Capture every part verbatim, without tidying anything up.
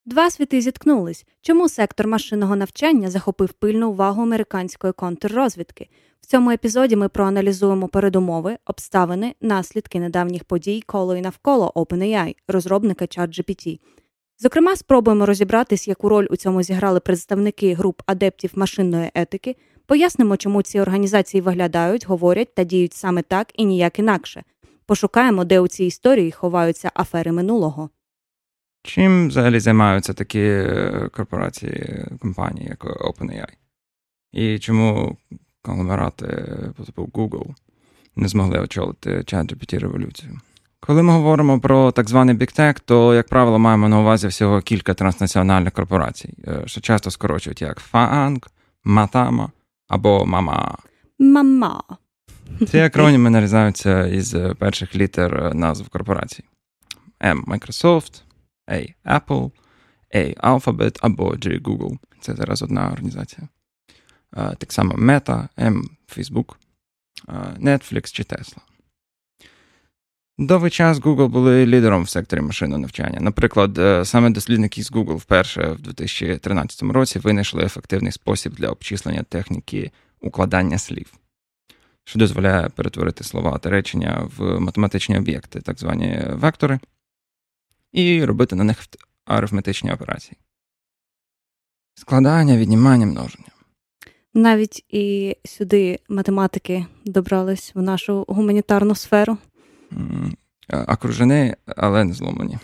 Два світи зіткнулись. Чому сектор машинного навчання захопив пильну увагу американської контррозвідки? В цьому епізоді ми проаналізуємо передумови, обставини, наслідки недавніх подій коло і навколо OpenAI, розробника ChatGPT. Зокрема, спробуємо розібратись, яку роль у цьому зіграли представники груп адептів машинної етики, пояснимо, чому ці організації виглядають, говорять та діють саме так і ніяк інакше. Пошукаємо, де у цій історії ховаються афери минулого. Чим взагалі займаються такі корпорації, компанії, як OpenAI? І чому конгломерати по типу Google не змогли очолити ChatGPT-революцію? Коли ми говоримо про так званий Big Tech, то, як правило, маємо на увазі всього кілька транснаціональних корпорацій, що часто скорочують як фанг, матама або мама. Мама. Ці акроніми нарізаються із перших літер назв корпорацій. M – Microsoft, A – Apple, A – Alphabet або G – Google. Це зараз одна організація. Так само Meta, M – Facebook, Netflix чи Tesla. Довгий час Google були лідером в секторі машинного навчання. Наприклад, саме дослідники з Google вперше в дві тисячі тринадцятому році винайшли ефективний спосіб для обчислення техніки укладання слів, що дозволяє перетворити слова та речення в математичні об'єкти, так звані вектори, і робити на них арифметичні операції. Складання, віднімання, множення. Навіть і сюди математики добрались в нашу гуманітарну сферу. Окружені, але не зломлені.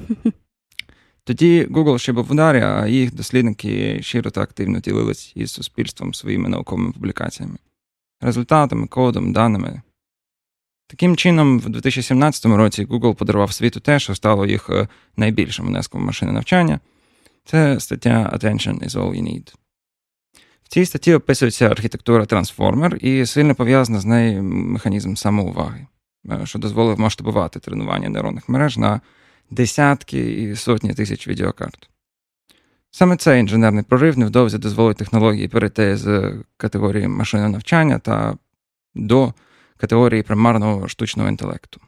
Тоді Google ще був в ударі, а їх дослідники щиро та активно ділились із суспільством своїми науковими публікаціями, результатами, кодом, даними. Таким чином, в дві тисячі сімнадцятому році Google подарував світу те, що стало їх найбільшим внеском в машинне навчання. Це стаття «Attention is all you need». В цій статті описується архітектура Transformer і сильно пов'язана з нею механізм самоуваги, що дозволив масштабувати тренування нейронних мереж на десятки і сотні тисяч відеокарт. Саме цей інженерний прорив невдовзі дозволить технології перейти з категорії машинного навчання та до категорії примарного штучного інтелекту.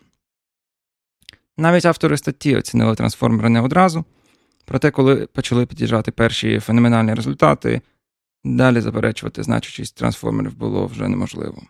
Навіть автори статті оцінили трансформери не одразу, проте коли почали під'їжджати перші феноменальні результати, далі заперечувати значущість трансформерів було вже неможливо.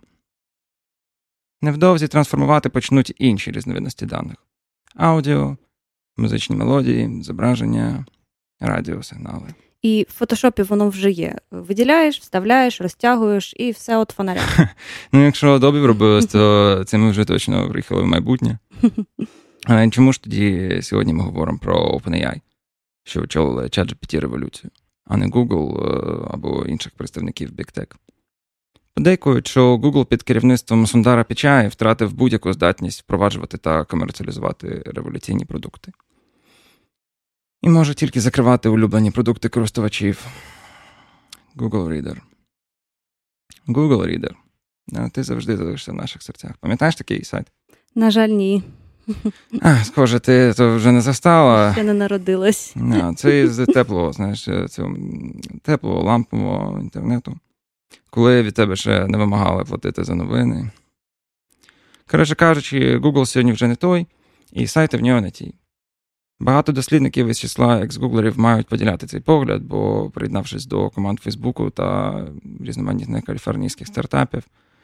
Невдовзі трансформувати почнуть інші різновидності даних – аудіо, музичні мелодії, зображення, радіосигнали. І в фотошопі воно вже є. Виділяєш, вставляєш, розтягуєш і все от фонаря. Ну, якщо Adobe робилось, то це ми вже точно приїхали в майбутнє. А чому ж тоді сьогодні ми говоримо про OpenAI, що очолили ChatGPT-революцію, а не Google або інших представників Big Tech? Подейкують, що Google під керівництвом Сундара Пічаї втратив будь-яку здатність впроваджувати та комерціалізувати революційні продукти. І може тільки закривати улюблені продукти користувачів. Google Reader. Google Reader. Ти завжди залишишся в наших серцях. Пам'ятаєш такий сайт? На жаль, ні. А, схоже, ти то вже не застала. Ще не народилась. А, це з теплого, знаєш, цього теплого, лампового інтернету. Коли від тебе ще не вимагали платити за новини. Коротше кажучи, Google сьогодні вже не той, і сайти в нього не ті. Багато дослідників із числа екс-гуглерів мають поділяти цей погляд, бо, приєднавшись до команд Фейсбуку та різноманітних каліфорнійських стартапів,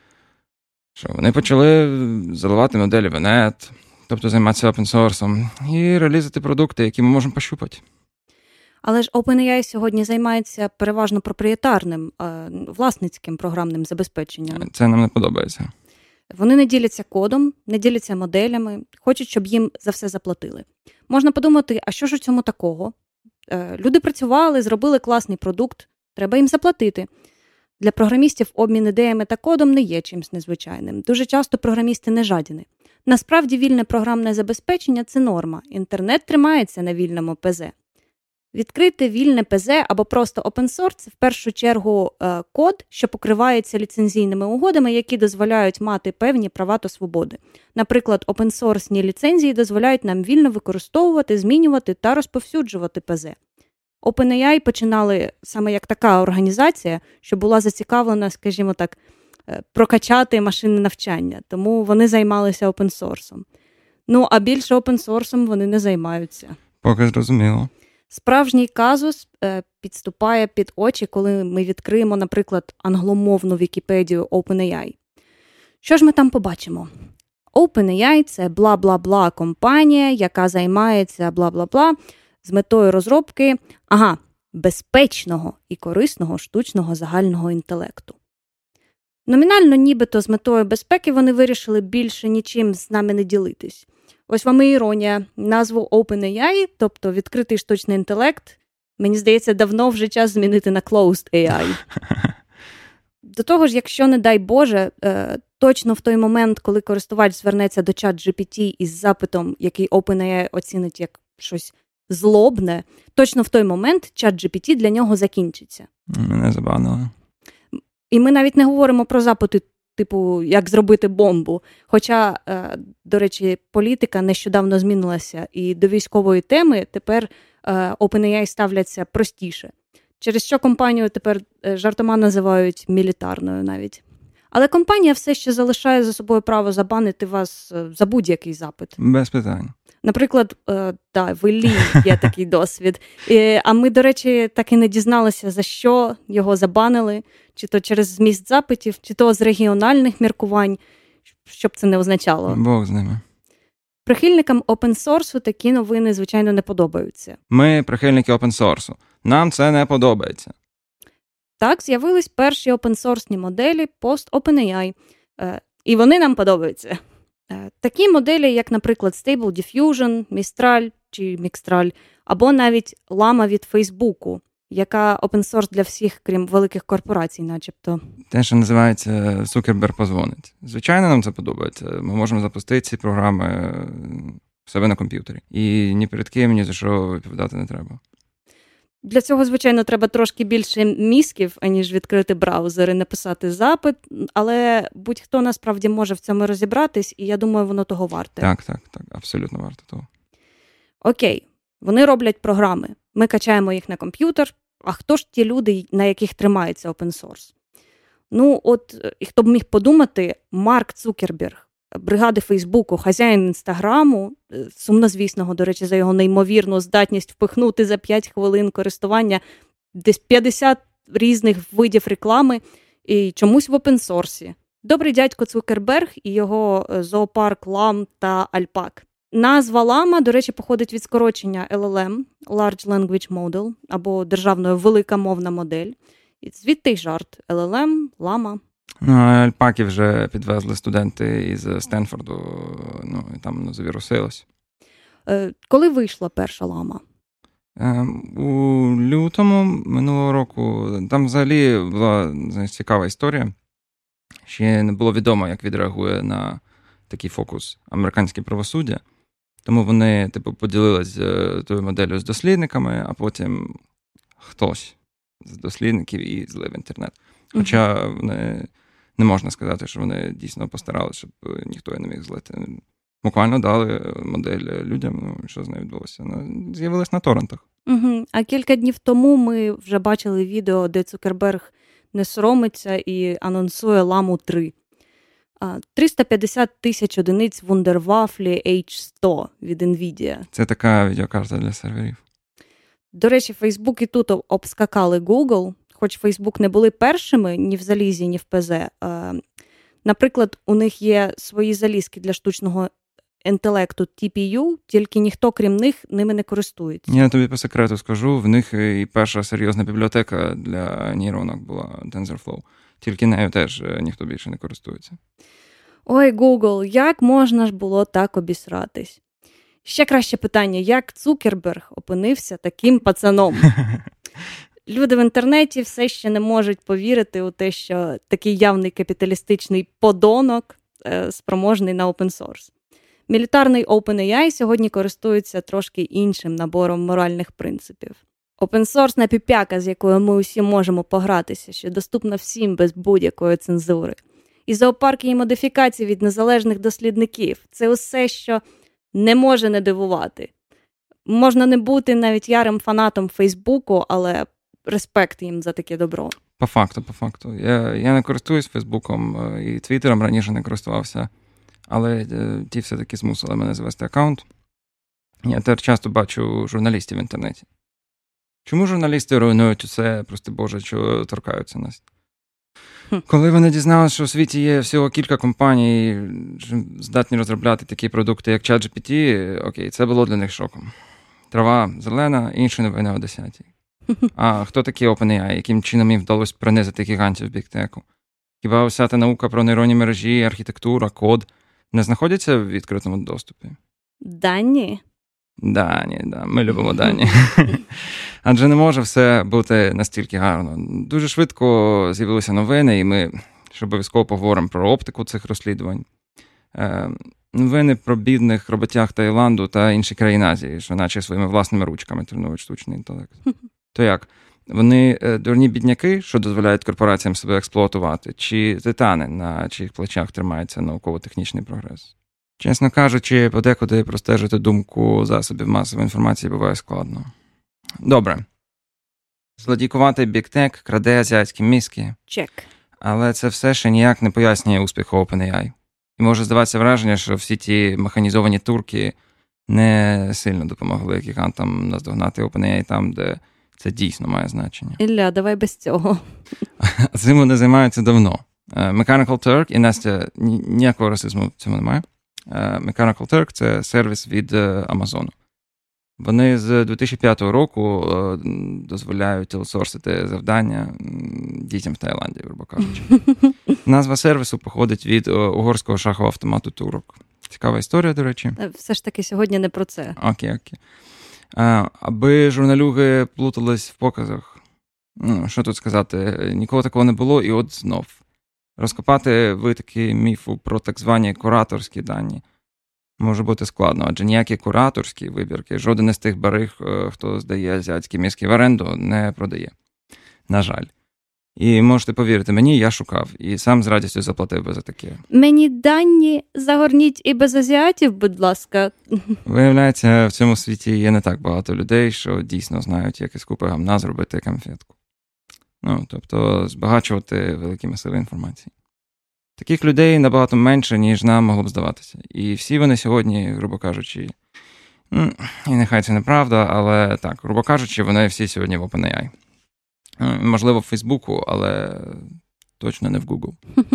що вони почали заливати моделі в інет, тобто займатися опенсорсом, і реалізувати продукти, які ми можемо пощупати. Але ж OpenAI сьогодні займається переважно проприєтарним, власницьким програмним забезпеченням. Це нам не подобається. Вони не діляться кодом, не діляться моделями, хочуть, щоб їм за все заплатили. Можна подумати, а що ж у цьому такого? Люди працювали, зробили класний продукт, треба їм заплатити. Для програмістів обмін ідеями та кодом не є чимось незвичайним. Дуже часто програмісти не жадіни. Насправді вільне програмне забезпечення – це норма. Інтернет тримається на вільному ПЗ. Відкрити вільне ПЗ або просто open-source – це в першу чергу е, код, що покривається ліцензійними угодами, які дозволяють мати певні права та свободи. Наприклад, open-source ліцензії дозволяють нам вільно використовувати, змінювати та розповсюджувати ПЗ. OpenAI починали саме як така організація, що була зацікавлена, скажімо так, прокачати машинне навчання, тому вони займалися open-source. Ну, а більше open-source вони не займаються. Поки зрозуміло. Справжній казус е, підступає під очі, коли ми відкриємо, наприклад, англомовну Вікіпедію OpenAI. Що ж ми там побачимо? OpenAI – це бла-бла-бла компанія, яка займається бла-бла-бла з метою розробки, ага, безпечного і корисного штучного загального інтелекту. Номінально, нібито з метою безпеки, вони вирішили більше нічим з нами не ділитись. Ось вам і іронія. Назву OpenAI, тобто відкритий штучний інтелект, мені здається, давно вже час змінити на Closed ей ай. До того ж, якщо, не дай Боже, точно в той момент, коли користувач звернеться до ChatGPT із запитом, який OpenAI оцінить як щось злобне, точно в той момент ChatGPT для нього закінчиться. Мене забанили. І ми навіть не говоримо про запити, типу, як зробити бомбу. Хоча, до речі, політика нещодавно змінилася, і до військової теми тепер OpenAI ставляться простіше. Через що компанію тепер жартома називають мілітарною навіть. Але компанія все ще залишає за собою право забанити вас за будь-який запит. Без питань. Наприклад, е, да, в Іллі є такий досвід. І, а ми, до речі, так і не дізналися, за що його забанили, чи то через зміст запитів, чи то з регіональних міркувань, щоб це не означало. Бог з ними. Прихильникам опенсорсу такі новини, звичайно, не подобаються. Ми прихильники опенсорсу. Нам це не подобається. Так, з'явились перші опенсорсні моделі пост-OpenAI, е, і вони нам подобаються. Е, такі моделі, як, наприклад, Stable Diffusion, Mistral чи Mixtral, або навіть Llama від Фейсбуку, яка опенсорс для всіх, крім великих корпорацій, начебто. Те, що називається Цукерберг позвонить. Звичайно, нам це подобається. Ми можемо запустити ці програми в себе на комп'ютері. І ні перед ким, ні за що відповідати не треба. Для цього, звичайно, треба трошки більше мізків, аніж відкрити браузер і написати запит, але будь-хто насправді може в цьому розібратись, і я думаю, воно того варте. Так, так, так, абсолютно варто того. Окей, вони роблять програми, ми качаємо їх на комп'ютер, а хто ж ті люди, на яких тримається опенсорс? Ну, от, і хто б міг подумати, Марк Цукерберг, бригади Фейсбуку, хазяїн Інстаграму, сумнозвісного, до речі, за його неймовірну здатність впихнути за п'ять хвилин користування десь п'ятдесят різних видів реклами і чомусь в опенсорсі. Добрий дядько Цукерберг і його зоопарк Лам та Альпак. Назва Лама, до речі, походить від скорочення ел ел ем, Large Language Model, або державною велика мовна модель. І звідти й жарт. ел ел ем, Лама. Ну, альпаки вже підвезли студенти із Стенфорду, ну, і там ну, завірусилось. Е, коли вийшла перша Лама? Е, у лютому минулого року. Там взагалі була, знаєш, цікава історія. Ще не було відомо, як відреагує на такий фокус американське правосуддя. Тому вони, типу, поділились тою моделлю з дослідниками, а потім хтось з дослідників і злив в інтернет. Хоча вони, не можна сказати, що вони дійсно постаралися, щоб ніхто і не міг злити. Буквально дали модель людям, ну, що з нею відбулося. Вона з'явилась на торрентах. Угу. А кілька днів тому ми вже бачили відео, де Цукерберг не соромиться і анонсує Ламу три. триста п'ятдесят тисяч одиниць вундервафлі ейч сто від NVIDIA. Це така відеокарта для серверів. До речі, Facebook і тут обскакали Google, хоч Facebook не були першими ні в залізі, ні в ПЗ. Наприклад, у них є свої залізки для штучного інтелекту ті пі ю, тільки ніхто, крім них, ними не користується. Я тобі по секрету скажу, в них і перша серйозна бібліотека для нейронок була TensorFlow. Тільки нею теж ніхто більше не користується. Ой, Google, як можна ж було так обісратись? Ще краще питання, як Цукерберг опинився таким пацаном? Люди в інтернеті все ще не можуть повірити у те, що такий явний капіталістичний подонок е, спроможний на опенсорс. Мілітарний OpenAI сьогодні користується трошки іншим набором моральних принципів. Опенсорсна піпяка, з якою ми усі можемо погратися, що доступна всім без будь-якої цензури. І зоопарки і модифікації від незалежних дослідників. Це усе, що не може не дивувати. Можна не бути навіть ярим фанатом Фейсбуку, але респект їм за таке добро. По факту, по факту. Я, я не користуюсь Фейсбуком і Твіттером раніше не користувався, але ті все-таки змусили мене завести аккаунт. Я тепер часто бачу журналістів в інтернеті. Чому журналісти руйнують усе, прости Боже, що торкаються нас? Коли вони дізналися, що у світі є всього кілька компаній, що здатні розробляти такі продукти, як ChatGPT, окей, це було для них шоком. Трава зелена, інші новини о десятій. А хто такі OpenAI? Яким чином їм вдалося принизити гігантів бігтеку? Хіба уся та наука про нейронні мережі, архітектура, код не знаходяться в відкритому доступі? Дані? Дані, да, ми любимо дані. Адже не може все бути настільки гарно. Дуже швидко з'явилися новини, і ми ще обов'язково поговоримо про оптику цих розслідувань. Е, новини про бідних роботяг Таїланду та інші країни Азії, що наче своїми власними ручками тренують штучний інтелект. То як? Вони е, дурні бідняки, що дозволяють корпораціям себе експлуатувати, чи титани, на чиїх плечах тримається науково-технічний прогрес? Чесно кажучи, подекуди простежити думку засобів масової інформації буває складно. Добре. Злодійкуватий бігтек краде азіатські мізки. Чек. Але це все ще ніяк не пояснює успіху OpenAI. І може здаватися враження, що всі ті механізовані турки не сильно допомогли гігантам наздогнати OpenAI там, де це дійсно має значення. Ілля, давай без цього. Цим вони займаються давно. Mechanical Turk, і Настя, ніякого расизму в цьому немає. Mechanical Turk – це сервіс від Амазону. Вони з дві тисячі п'ятого року дозволяють аутсорсити завдання дітям в Таїланді, грубо кажучи. Назва сервісу походить від угорського шахового автомату турок. Цікава історія, до речі. Все ж таки сьогодні не про це. Окей, окей. Аби журналюги плутались в показах, ну, що тут сказати, ніколи такого не було, і от знов. Розкопати витоки міфу про так звані кураторські дані може бути складно, адже ніякі кураторські вибірки жоден із тих бариг, хто здає азіатські мізки в оренду, не продає. На жаль. І можете повірити мені, я шукав, і сам з радістю заплатив би за таке. Мені дані загорніть і без азіатів, будь ласка. Виявляється, в цьому світі є не так багато людей, що дійсно знають, як із купи гамна зробити конфетку. Ну, тобто, збагачувати великі масиви інформації. Таких людей набагато менше, ніж нам могло б здаватися. І всі вони сьогодні, грубо кажучи, ну, і нехай це неправда, але так, грубо кажучи, вони всі сьогодні в OpenAI. Можливо, в Фейсбуку, але точно не в Google.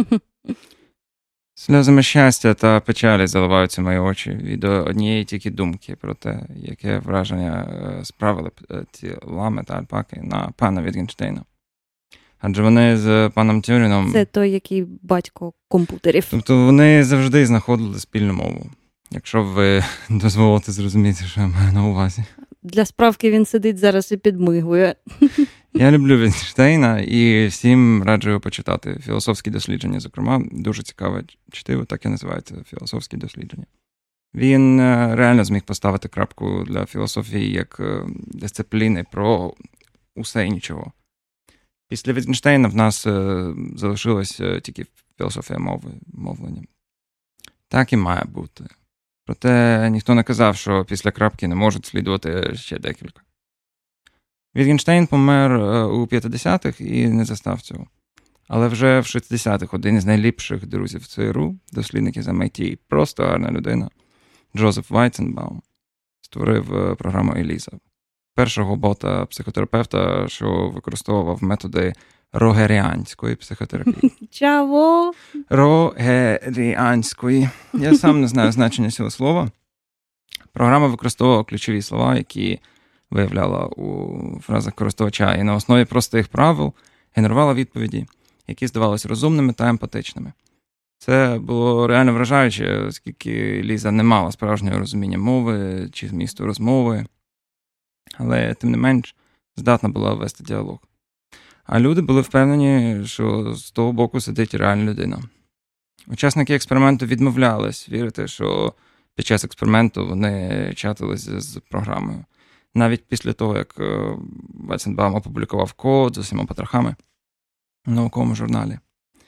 Сльозами щастя та печалі заливаються мої очі від однієї тільки думки про те, яке враження справили б ці лами та альпаки на пана Вітгенштейна. Адже вони з паном Тюріном... Це той, який батько комп'ютерів. Тобто вони завжди знаходили спільну мову. Якщо ви дозволите зрозуміти, що я маю на увазі. Для справки він сидить зараз і підмигує. Я люблю Вітгенштейна і всім раджу почитати філософські дослідження. Зокрема, дуже цікаве чтиво, так і називається філософські дослідження. Він реально зміг поставити крапку для філософії як дисципліни про усе і нічого. Після Вітгенштейна в нас залишилась тільки філософія мови, мовлення. Так і має бути. Проте ніхто не казав, що після крапки не можуть слідувати ще декілька. Вітгенштейн помер у п'ятдесятих і не застав цього. Але вже в шістдесятих один із найліпших друзів ЦРУ, дослідників з ем ай ті, просто гарна людина, Джозеф Вайценбаум, створив програму Еліза. Першого бота-психотерапевта, що використовував методи рогеріанської психотерапії. Чаво? Рогеріанської. Я сам не знаю значення цього слова. Програма використовувала ключові слова, які виявляла у фразах користувача, і на основі простих правил генерувала відповіді, які здавалися розумними та емпатичними. Це було реально вражаюче, оскільки Ліза не мала справжнього розуміння мови чи змісту розмови, але, тим не менш, здатна була вести діалог. А люди були впевнені, що з того боку сидить реальна людина. Учасники експерименту відмовлялись вірити, що під час експерименту вони чатились з програмою. Навіть після того, як Вайценбаум опублікував код з усіма потрохами в науковому журналі.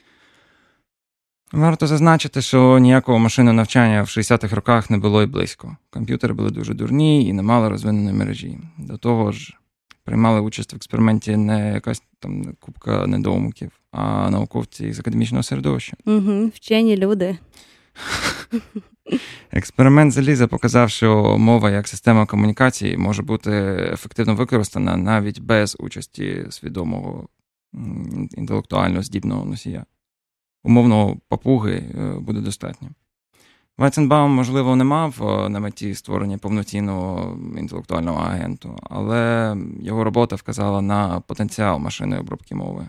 Варто зазначити, що ніякого машинного навчання в шістдесятих роках не було і близько. Комп'ютери були дуже дурні і не мали розвиненої мережі. До того ж, приймали участь в експерименті не якась там купка недоумків, а науковці з академічного середовища. Угу, вчені люди. Експеримент заліза показав, що мова як система комунікації може бути ефективно використана навіть без участі свідомого інтелектуально здібного носія. Умовного папуги буде достатньо. Вайценбаум, можливо, не мав на меті створення повноцінного інтелектуального агенту, але його робота вказала на потенціал машинної обробки мови.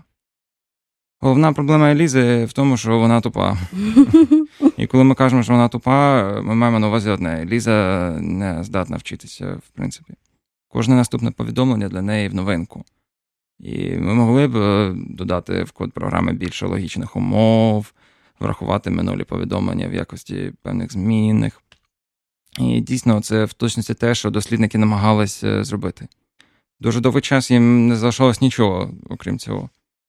Головна проблема Елізи в тому, що вона тупа. І коли ми кажемо, що вона тупа, ми маємо на увазі одне. Еліза не здатна вчитися, в принципі. Кожне наступне повідомлення для неї в новинку. І ми могли б додати в код програми більше логічних умов, врахувати минулі повідомлення в якості певних змінних. І дійсно, це в точності те, що дослідники намагалися зробити. Дуже довгий час їм не залишалось нічого, окрім цього.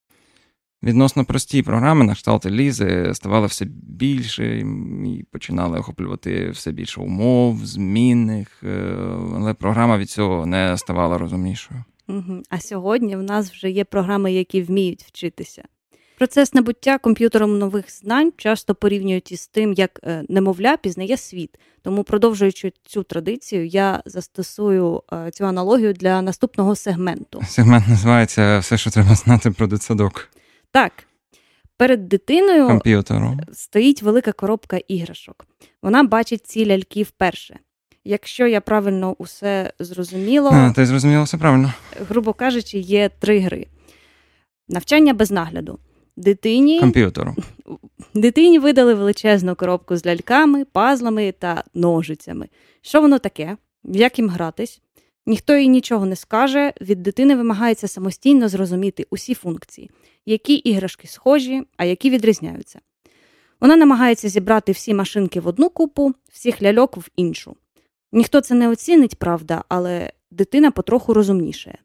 Відносно прості програми на кшталт Елізи ставали все більше і починали охоплювати все більше умов, змінних, але програма від цього не ставала розумнішою. Угу. А сьогодні в нас вже є програми, які вміють вчитися. Процес набуття комп'ютером нових знань часто порівнюють із тим, як немовля пізнає світ. Тому, продовжуючи цю традицію, я застосую цю аналогію для наступного сегменту. Сегмент називається «Все, що треба знати про дитсадок». Так. Перед дитиною комп'ютером стоїть велика коробка іграшок. Вона бачить ці ляльки вперше. Якщо я правильно усе зрозуміло... А, ти зрозуміла все правильно. Грубо кажучи, є три гри. Навчання без нагляду. Дитині... Комп'ютеру. Дитині видали величезну коробку з ляльками, пазлами та ножицями. Що воно таке? Як їм гратись? Ніхто їй нічого не скаже, від дитини вимагається самостійно зрозуміти усі функції. Які іграшки схожі, а які відрізняються. Вона намагається зібрати всі машинки в одну купу, всіх ляльок в іншу. Ніхто це не оцінить, правда, але дитина потроху розумнішає.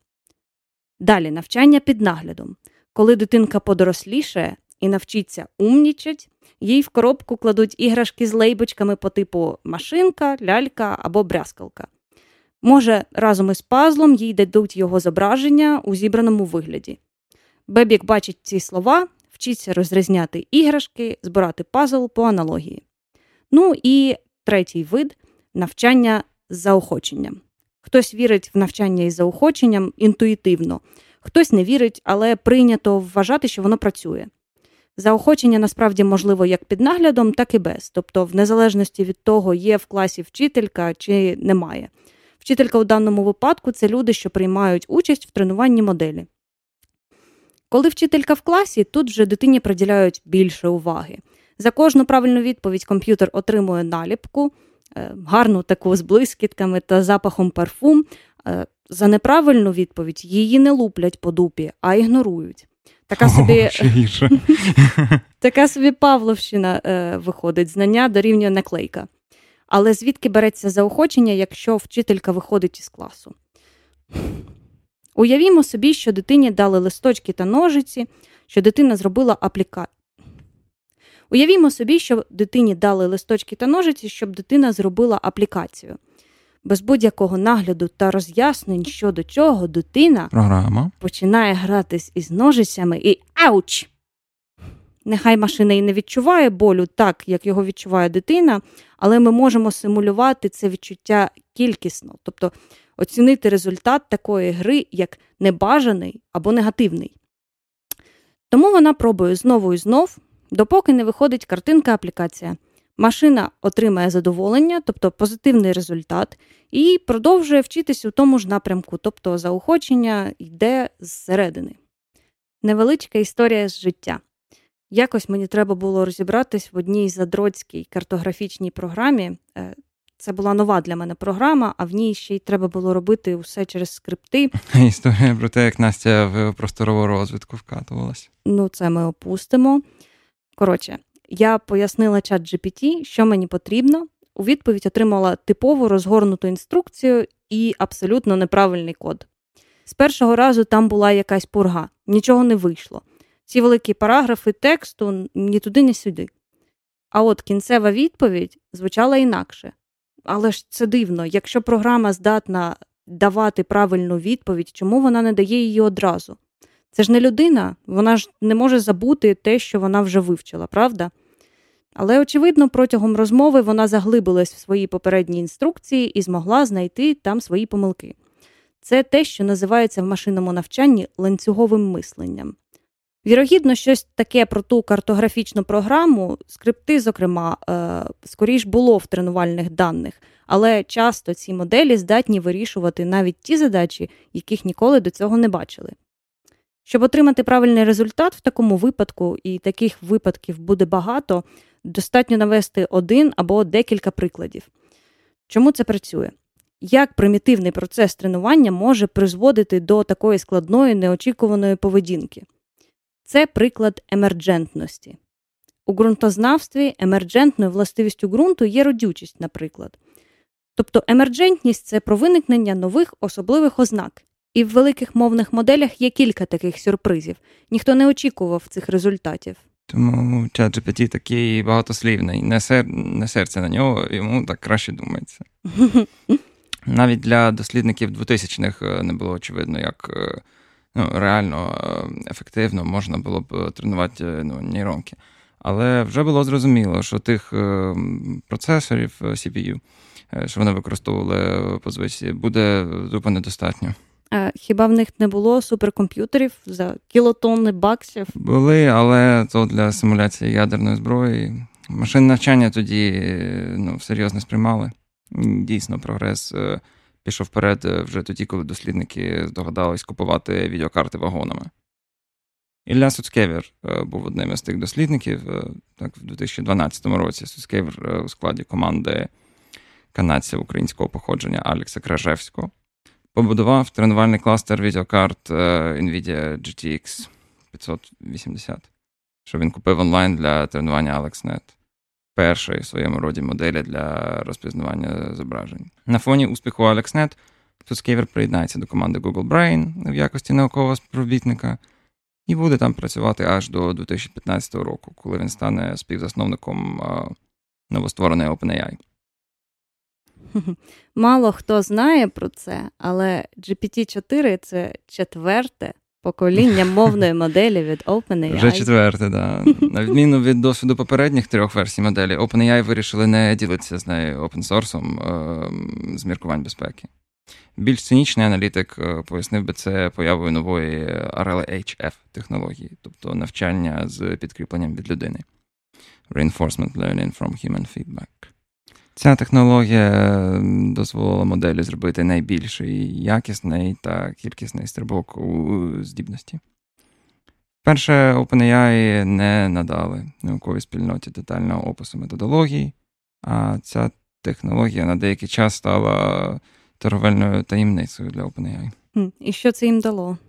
Далі навчання під наглядом. Коли дитинка подорослішає і навчиться умнічать, їй в коробку кладуть іграшки з лейбочками по типу машинка, лялька або брязкалка. Може, разом із пазлом їй дадуть його зображення у зібраному вигляді. Бебік бачить ці слова, вчиться розрізняти іграшки, збирати пазл по аналогії. Ну і третій вид – навчання з заохоченням. Хтось вірить в навчання із заохоченням інтуїтивно, хтось не вірить, але прийнято вважати, що воно працює. Заохочення насправді можливо як під наглядом, так і без. Тобто в незалежності від того, є в класі вчителька чи немає. Вчителька у даному випадку – це люди, що приймають участь в тренуванні моделі. Коли вчителька в класі, тут вже дитині приділяють більше уваги. За кожну правильну відповідь комп'ютер отримує наліпку, гарну таку з блискітками та запахом парфум. За неправильну відповідь її не луплять по дупі, а ігнорують. Така собі, О, така собі Павловщина е, виходить, знання дорівнює наклейка. Але звідки береться заохочення, якщо вчителька виходить із класу? Уявімо собі, що дитині дали листочки та ножиці, що дитина зробила апліка... Уявімо собі, що дитині дали листочки та ножиці, щоб дитина зробила аплікацію. Без будь-якого нагляду та роз'яснень щодо чого дитина Програма. починає гратись із ножицями і ауч! Нехай машина і не відчуває болю так, як його відчуває дитина, але ми можемо симулювати це відчуття кількісно, тобто оцінити результат такої гри як небажаний або негативний. Тому вона пробує знову і знов, допоки не виходить картинка-аплікація. Машина отримає задоволення, тобто позитивний результат, і продовжує вчитися у тому ж напрямку, тобто заохочення йде зсередини. Невеличка історія з життя. Якось мені треба було розібратись в одній задроцькій картографічній програмі. Це була нова для мене програма, а в ній ще й треба було робити усе через скрипти. Історія про те, як Настя в просторову розвідку вкатувалась. Ну, це ми опустимо. Коротше, я пояснила чат джі пі ті, що мені потрібно. У відповідь отримала типову розгорнуту інструкцію і абсолютно неправильний код. З першого разу там була якась пурга. Нічого не вийшло. Ці великі параграфи тексту ні туди, ні сюди. А от кінцева відповідь звучала інакше. Але ж це дивно. Якщо програма здатна давати правильну відповідь, чому вона не дає її одразу? Це ж не людина, вона ж не може забути те, що вона вже вивчила, правда? Але, очевидно, протягом розмови вона заглибилась в свої попередні інструкції і змогла знайти там свої помилки. Це те, що називається в машинному навчанні ланцюговим мисленням. Вірогідно, щось таке про ту картографічну програму, скрипти, зокрема, скоріш було в тренувальних даних, але часто ці моделі здатні вирішувати навіть ті задачі, яких ніколи до цього не бачили. Щоб отримати правильний результат в такому випадку, і таких випадків буде багато, достатньо навести один або декілька прикладів. Чому це працює? Як примітивний процес тренування може призводити до такої складної, неочікуваної поведінки? Це приклад емерджентності. У ґрунтознавстві емерджентною властивістю ґрунту є родючість, наприклад. Тобто емерджентність – це про виникнення нових особливих ознак. І в великих мовних моделях є кілька таких сюрпризів. Ніхто не очікував цих результатів. Тому ChatGPT такий багатослівний, не, сер... не серце на нього, йому так краще думається. Навіть для дослідників двотисячних не було очевидно, як ну, реально ефективно можна було б тренувати ну, нейронки. Але вже було зрозуміло, що тих процесорів сі пі ю, що вони використовували по звичці, буде тупо недостатньо. А хіба в них не було суперкомп'ютерів за кілотонни баксів? Були, але то для симуляції ядерної зброї. Машинне навчання тоді ну, всерйоз не сприймали. Дійсно, прогрес пішов вперед вже тоді, коли дослідники здогадались купувати відеокарти вагонами. Ілля Суцкевір був одним із тих дослідників. Так, в дві тисячі дванадцятому році Суцкевір у складі команди канадців українського походження Алекса Кражевського побудував тренувальний кластер відеокарт NVIDIA джі ті ікс п'ятсот вісімдесят, що він купив онлайн для тренування AlexNet. Першої в своєму роді моделі для розпізнавання зображень. На фоні успіху AlexNet Суцкевір приєднається до команди Google Brain в якості наукового співробітника і буде там працювати аж до дві тисячі п'ятнадцятого року, коли він стане співзасновником новоствореної OpenAI. Мало хто знає про це, але джі пі ті чотири – це четверте покоління мовної моделі від OpenAI. Вже четверте, да. На відміну від досвіду попередніх трьох версій моделі, OpenAI вирішили не ділитися з нею опенсорсом з міркувань безпеки. Більш цинічний аналітик пояснив би це появою нової ар ел ейч еф технології, тобто навчання з підкріпленням від людини. Reinforcement Learning from Human Feedback. Ця технологія дозволила моделі зробити найбільший якісний та кількісний стрибок у здібності. Перше, OpenAI не надали науковій спільноті детального опису методології, а ця технологія на деякий час стала торговельною таємницею для OpenAI. І що це їм дало?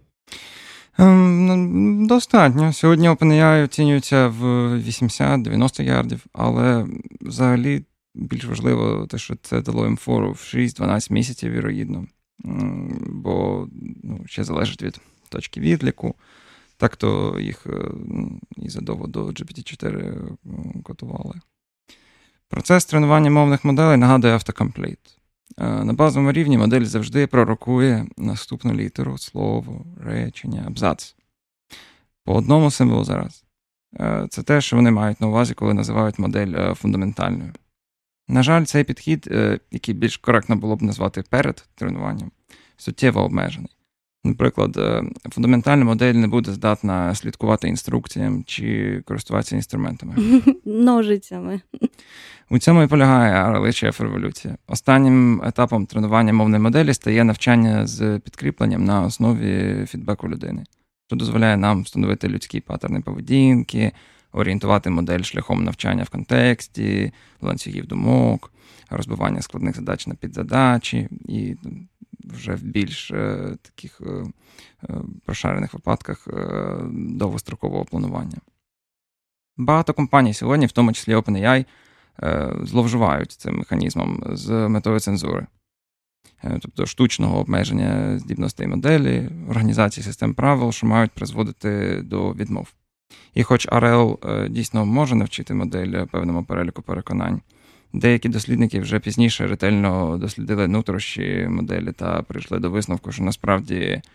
Ем, достатньо. Сьогодні OpenAI оцінюється в вісімдесят-дев'яносто ярдів, але взагалі більш важливо те, що це дало їм фору в шість-дванадцять місяців, вірогідно, бо ну, ще залежить від точки відліку. Так-то їх і задовго до джі пі ті чотири котували. Процес тренування мовних моделей нагадує автокомпліт. На базовому рівні модель завжди пророкує наступну літеру, слово, речення, абзац. По одному символу за раз. Це те, що вони мають на увазі, коли називають модель фундаментальною. На жаль, цей підхід, який більш коректно було б назвати перед тренуванням, суттєво обмежений. Наприклад, фундаментальна модель не буде здатна слідкувати інструкціям чи користуватися інструментами. Ножицями. У цьому і полягає ар ел ейч еф революція. Останнім етапом тренування мовної моделі стає навчання з підкріпленням на основі фідбеку людини, що дозволяє нам встановити людські паттерни поведінки, орієнтувати модель шляхом навчання в контексті, ланцюгів думок, розбивання складних задач на підзадачі і вже в більш е, таких е, е, прошарених випадках е, довгострокового планування. Багато компаній сьогодні, в тому числі OpenAI, е, зловживають цим механізмом з метою цензури. Е, тобто штучного обмеження здібностей моделі, організації систем правил, що мають призводити до відмов. І хоч ар ел е, дійсно може навчити модель певному переліку переконань, деякі дослідники вже пізніше ретельно дослідили нутрощі моделі та прийшли до висновку, що насправді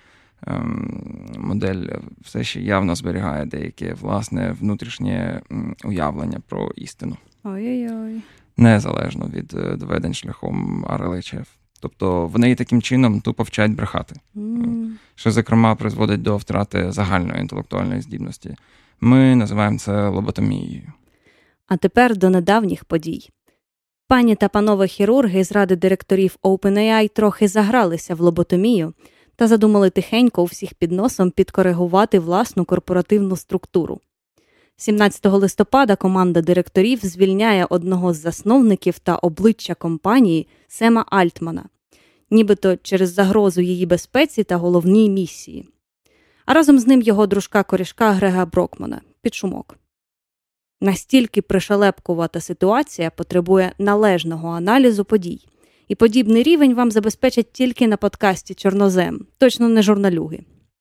модель все ще явно зберігає деяке власне внутрішнє уявлення про істину. Ой-ой-ой. Незалежно від доведень шляхом ар ел ейч еф. Тобто вони і таким чином тупо вчать брехати. Mm. Що, зокрема, призводить до втрати загальної інтелектуальної здібності. Ми називаємо це лоботомією. А тепер до недавніх подій. Пані та панове хірурги з ради директорів OpenAI трохи загралися в лоботомію та задумали тихенько у всіх під носом підкоригувати власну корпоративну структуру. сімнадцятого листопада команда директорів звільняє одного з засновників та обличчя компанії Сема Альтмана, нібито через загрозу її безпеці та головній місії. А разом з ним його дружка-корішка Грега Брокмана, під шумок. Настільки пришелепкувата ситуація потребує належного аналізу подій. І подібний рівень вам забезпечать тільки на подкасті «Чорнозем», точно не журналюги.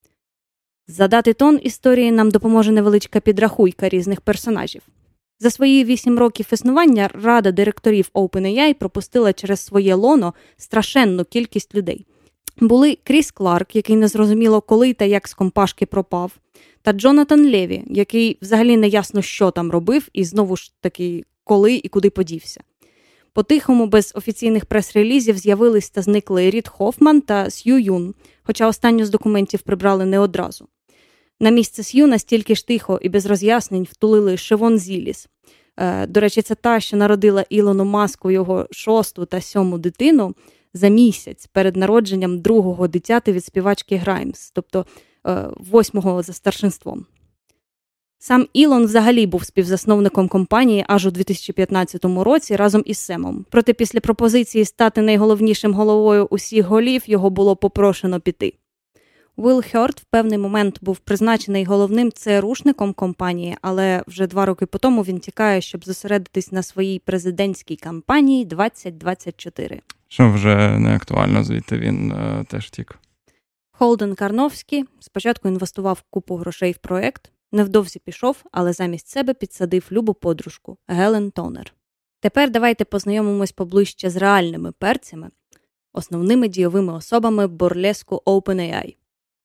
Задати тон історії нам допоможе невеличка підрахуйка різних персонажів. За свої вісім років існування рада директорів OpenAI пропустила через своє лоно страшенну кількість людей. Були Кріс Кларк, який незрозуміло коли та як з компашки пропав, та Джонатан Леві, який взагалі не ясно, що там робив, і знову ж таки, коли і куди подівся. По-тихому, без офіційних прес-релізів з'явились та зникли Рід Хоффман та Сью Юн, хоча останню з документів прибрали не одразу. На місце Сью настільки ж тихо і без роз'яснень втулили Шевон Зіліс. Е, до речі, це та, що народила Ілону Маску його шосту та сьому дитину за місяць перед народженням другого дитяти від співачки Граймс, тобто е, восьмого за старшинством. Сам Ілон взагалі був співзасновником компанії аж у дві тисячі п'ятнадцятому році разом із Семом. Проте після пропозиції стати найголовнішим головою усіх голів його було попрошено піти. Уилл Хьорт в певний момент був призначений головним ЦРУшником компанії, але вже два роки по тому він тікає, щоб зосередитись на своїй президентській кампанії двадцять двадцять чотири. Що вже не актуально, звідти він е, теж тік. Холден Карновський спочатку інвестував купу грошей в проєкт, невдовзі пішов, але замість себе підсадив любу подружку – Гелен Тонер. Тепер давайте познайомимось поближче з реальними перцями, основними дійовими особами бурлеску OpenAI.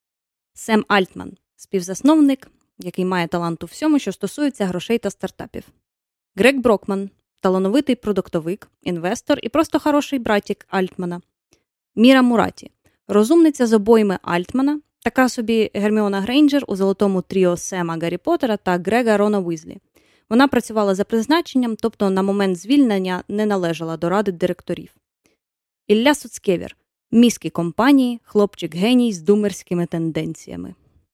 Сем Альтман – співзасновник, який має талант у всьому, що стосується грошей та стартапів. Грег Брокман – талановитий продуктовик, інвестор і просто хороший братік Альтмана. Міра Мураті – розумниця з обойми Альтмана, така собі Герміона Грейнджер у золотому тріо Сема Гаррі Поттера та Грега Рона Уізлі. Вона працювала за призначенням, тобто на момент звільнення не належала до ради директорів. Ілля Суцкевір – мізки компанії, хлопчик-геній з думерськими тенденціями.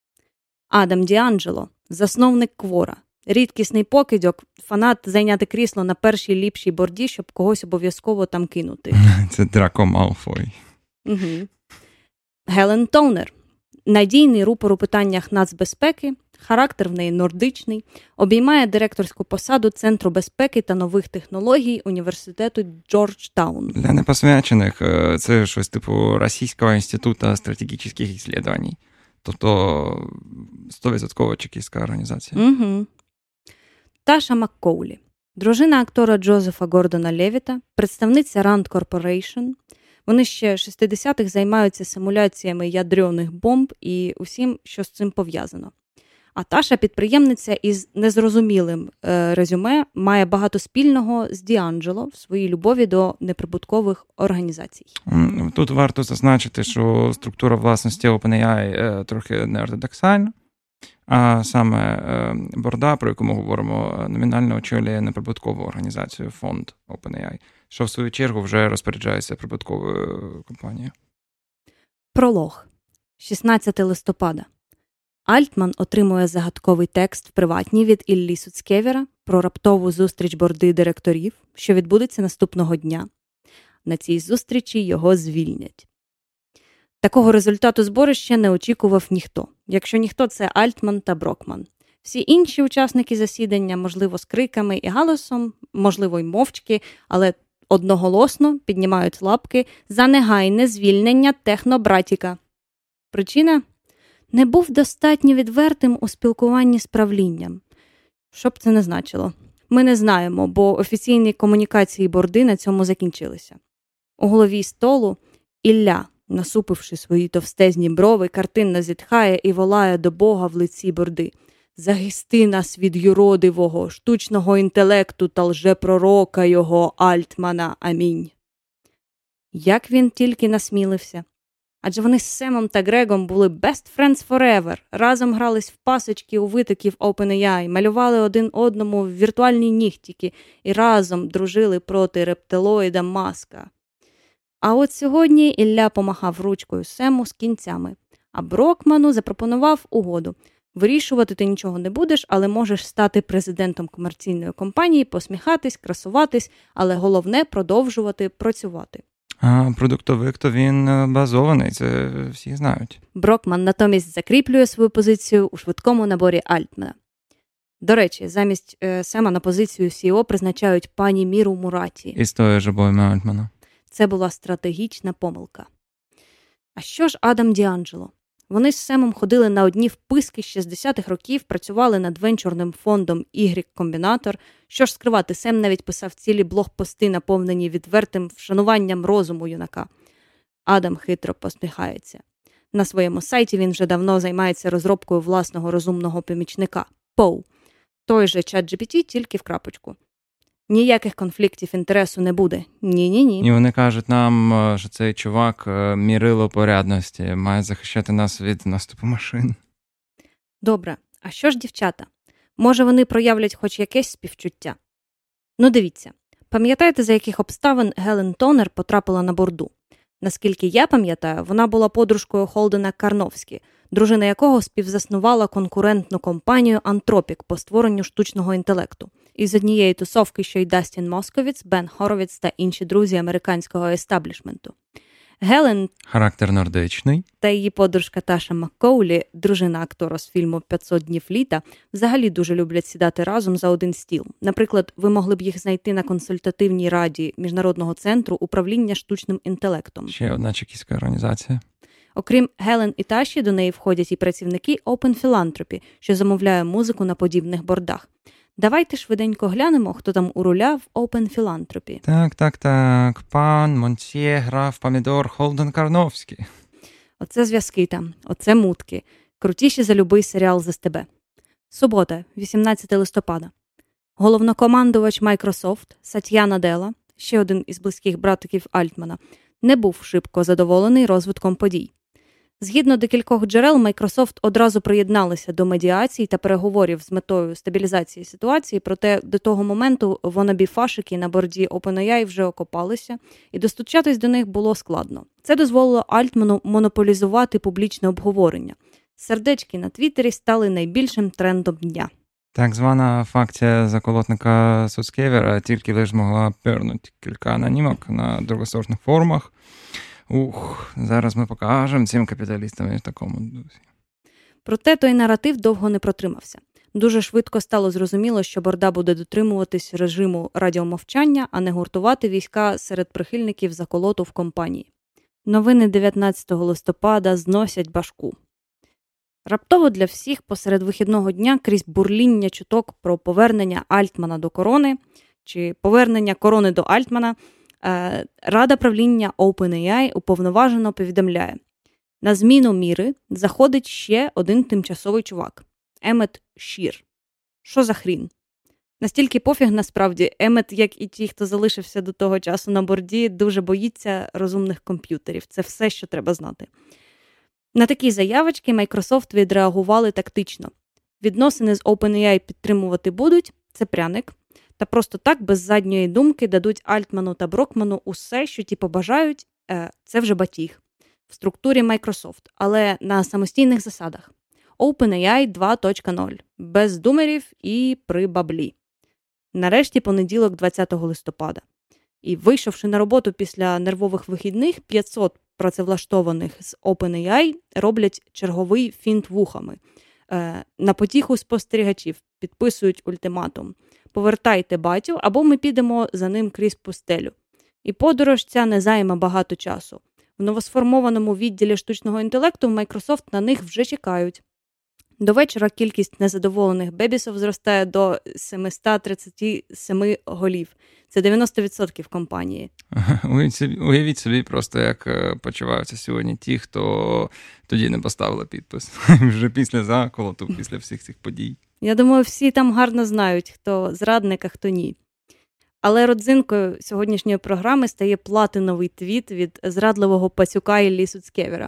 Адам Діанджело – засновник Квора, рідкісний покидьок, фанат зайняти крісло на першій ліпшій борді, щоб когось обов'язково там кинути. Це Драко Малфой. Угу. Гелен Тонер – надійний рупор у питаннях нацбезпеки, характер в неї нордичний, обіймає директорську посаду Центру безпеки та нових технологій університету Джорджтаун. Для непосвячених це щось типу Російського інституту стратегічних досліджень. Тобто сто відсотків чекістська організація. Угу. Таша Маккоулі – дружина актора Джозефа Гордона Левіта, представниця Rand Corporation. Вони ще шістдесятих займаються симуляціями ядерних бомб і усім, що з цим пов'язано. А Таша – підприємниця із незрозумілим е, резюме, має багато спільного з Діанджело в своїй любові до неприбуткових організацій. Тут варто зазначити, що структура власності OpenAI е, трохи неортодоксальна, а саме е, борда, про яку ми говоримо, номінально очолює неприбуткову організацію, фонд OpenAI, що в свою чергу вже розпоряджається прибутковою компанією. Пролог. шістнадцятого листопада. Альтман отримує загадковий текст в приватній від Іллі Суцкевіра про раптову зустріч борди директорів, що відбудеться наступного дня. На цій зустрічі його звільнять. Такого результату зборища не очікував ніхто. Якщо ніхто, це Альтман та Брокман. Всі інші учасники засідання, можливо, з криками і галасом, можливо, й мовчки, але одноголосно піднімають лапки за негайне звільнення технобратіка. Причина? Не був достатньо відвертим у спілкуванні з правлінням. Що б це не значило? Ми не знаємо, бо офіційні комунікації борди на цьому закінчилися. У голові столу Ілля насупивши свої товстезні брови, картинно зітхає і волає до Бога в лиці борди. «Захисти нас від юродивого, штучного інтелекту та лжепророка його Альтмана. Амінь». Як він тільки насмілився. Адже вони з Семом та Грегом були best friends forever, разом грались в пасочки у витоків OpenAI, малювали один одному в віртуальні нігтіки і разом дружили проти рептилоїда Маска. А от сьогодні Ілля помахав ручкою Сему з кінцями, а Брокману запропонував угоду. Вирішувати ти нічого не будеш, але можеш стати президентом комерційної компанії, посміхатись, красуватись, але головне – продовжувати працювати. А продуктовик, то він базований, це всі знають. Брокман натомість закріплює свою позицію у швидкому наборі Альтмана. До речі, замість е, Сема на позицію сі і о призначають пані Міру Мураті. Із тої ж обойми Альтмана. Це була стратегічна помилка. А що ж Адам Діанджело? Вони з Семом ходили на одні вписки з шістдесятих років, працювали над венчурним фондом Y Combinator. Що ж скривати, Сем навіть писав цілі блог-пости, наповнені відвертим вшануванням розуму юнака. Адам хитро посміхається. На своєму сайті він вже давно займається розробкою власного розумного помічника – Поу. Той же ChatGPT, тільки в крапочку. Ніяких конфліктів інтересу не буде. Ні-ні-ні. І вони кажуть нам, що цей чувак мірило порядності, має захищати нас від наступу машин. Добре, а що ж дівчата? Може вони проявлять хоч якесь співчуття? Ну дивіться, пам'ятаєте, за яких обставин Гелен Тонер потрапила на борду? Наскільки я пам'ятаю, вона була подружкою Холдена Карновські, дружина якого співзаснувала конкурентну компанію Anthropic по створенню штучного інтелекту. Із однієї тусовки, що й Дастін Московіц, Бен Хоровіц та інші друзі американського естаблішменту. Гелен характер нордичний та її подружка Таша Маккоулі, дружина актора з фільму «п'ятсот днів літа», взагалі дуже люблять сідати разом за один стіл. Наприклад, ви могли б їх знайти на консультативній раді Міжнародного центру управління штучним інтелектом. Ще одна чекістська організація. Окрім Гелен і Таші, до неї входять і працівники Open Philanthropy, що замовляє музику на подібних бордах. Давайте швиденько глянемо, хто там у руля в Open Philanthropy. Так, так, так. Пан Монсьє граф Помідор Холден Карновський. Оце зв'язки там, оце мутки. Крутіші за любий серіал з ес те бе. Субота, вісімнадцятого листопада. Головнокомандувач Microsoft Сатья Наделла, ще один із близьких братиків Альтмана, не був шибко задоволений розвитком подій. Згідно декількох джерел, Microsoft одразу приєдналися до медіацій та переговорів з метою стабілізації ситуації, проте до того моменту вонабі-фашики на борді OpenAI вже окопалися, і достучатись до них було складно. Це дозволило Альтману монополізувати публічне обговорення. Сердечки на Твіттері стали найбільшим трендом дня. Так звана факція заколотника Суцкевера тільки лиш могла пернути кілька анонімок на другосортних форумах. Ух, зараз ми покажемо цим капіталістам в такому дусі. Проте той наратив довго не протримався. Дуже швидко стало зрозуміло, що борда буде дотримуватись режиму радіомовчання, а не гуртувати війська серед прихильників заколоту в компанії. Новини дев'ятнадцятого листопада зносять башку. Раптово для всіх посеред вихідного дня крізь бурління чуток про повернення Альтмана до корони, чи повернення корони до Альтмана, Рада правління OpenAI уповноважено повідомляє: на зміну Міри заходить ще один тимчасовий чувак – Емет Шір. Що за хрін? Настільки пофіг насправді, Емет, як і ті, хто залишився до того часу на борді, дуже боїться розумних комп'ютерів. Це все, що треба знати. На такі заявочки Microsoft відреагували тактично. Відносини з OpenAI підтримувати будуть – це пряник. Та просто так, без задньої думки, дадуть Альтману та Брокману усе, що ті побажають, е, це вже батіг. В структурі Microsoft, але на самостійних засадах. OpenAI два крапка нуль. Без думерів і при баблі. Нарешті понеділок, двадцятого листопада. І вийшовши на роботу після нервових вихідних, п'ятсот працевлаштованих з OpenAI роблять черговий фінт вухами. Е, на потіху спостерігачів підписують ультиматум. Повертайте батю, або ми підемо за ним крізь пустелю. І подорож ця не займе багато часу. В новосформованому відділі штучного інтелекту в Microsoft на них вже чекають. До вечора кількість незадоволених бебісів зростає до сімсот тридцять сім голів. Це дев'яносто відсотків компанії. Уявіть собі, уявіть собі просто, як почуваються сьогодні ті, хто тоді не поставили підпис. Вже після заколоту, після всіх цих подій. Я думаю, всі там гарно знають, хто зрадник, а хто ні. Але родзинкою сьогоднішньої програми стає платиновий твіт від зрадливого пацюка Іллі Суцкевера.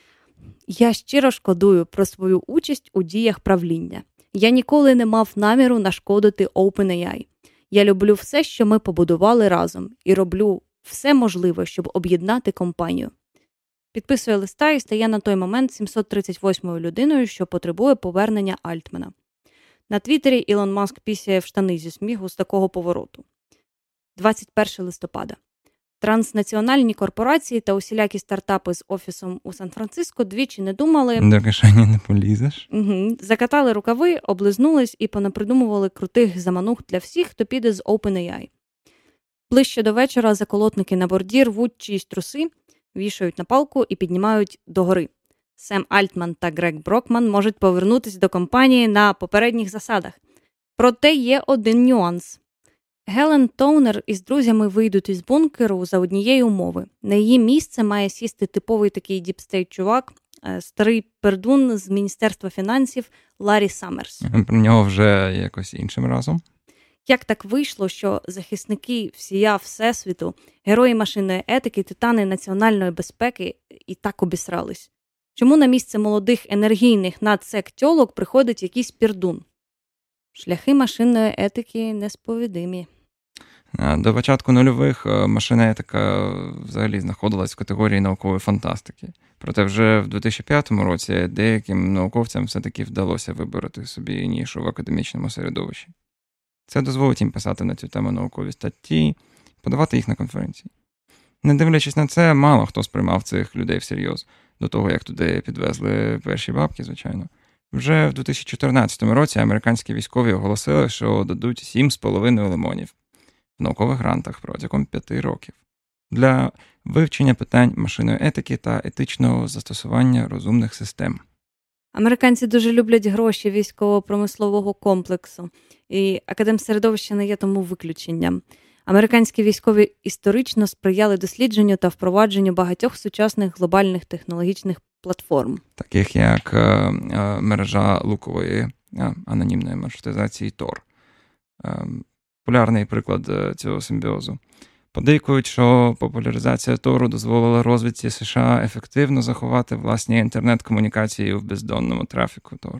Я щиро шкодую про свою участь у діях правління. Я ніколи не мав наміру нашкодити OpenAI. Я люблю все, що ми побудували разом, і роблю все можливе, щоб об'єднати компанію. Підписує листа і стає на той момент сімсот тридцять восьмою людиною, що потребує повернення Альтмана. На Твіттері Ілон Маск пісяє в штани зі сміху з такого повороту. двадцять першого листопада. Транснаціональні корпорації та усілякі стартапи з офісом у Сан-Франциско двічі не думали... До кишені не полізеш. Угу. Закатали рукави, облизнулись і понапридумували крутих заманух для всіх, хто піде з OpenAI. Ближче до вечора заколотники на борді рвуть чиїсь труси, вішають на палку і піднімають догори. Сем Альтман та Грег Брокман можуть повернутися до компанії на попередніх засадах. Проте є один нюанс. Гелен Тоунер із друзями вийдуть із бункеру за однієї умови. На її місце має сісти типовий такий діпстейт-чувак, старий пердун з Міністерства фінансів Ларрі Саммерс. Про нього вже якось іншим разом. Як так вийшло, що захисники всія Всесвіту, герої машинної етики, титани національної безпеки і так обісрались? Чому на місце молодих енергійних надсек-тьолок приходить якийсь пердун? Шляхи машинної етики несповідимі. До початку нульових машинна етика взагалі знаходилась в категорії наукової фантастики. Проте вже в дві тисячі п'ятому році деяким науковцям все-таки вдалося вибороти собі нішу в академічному середовищі. Це дозволить їм писати на цю тему наукові статті, подавати їх на конференції. Не дивлячись на це, мало хто сприймав цих людей всерйоз, до того, як туди підвезли перші бабки, звичайно. Вже в дві тисячі чотирнадцятому році американські військові оголосили, що дадуть сім з половиною лимонів в наукових грантах протягом п'яти років для вивчення питань машинної етики та етичного застосування розумних систем. Американці дуже люблять гроші військово-промислового комплексу, і академсередовище не є тому виключенням. Американські військові історично сприяли дослідженню та впровадженню багатьох сучасних глобальних технологічних платформ. Таких як е, е, мережа лукової е, анонімної маршрутизації Тор. Е, популярний приклад цього симбіозу. Подейкують, що популяризація Тору дозволила розвідці США ефективно заховати власні інтернет-комунікації в бездонному трафіку Тор.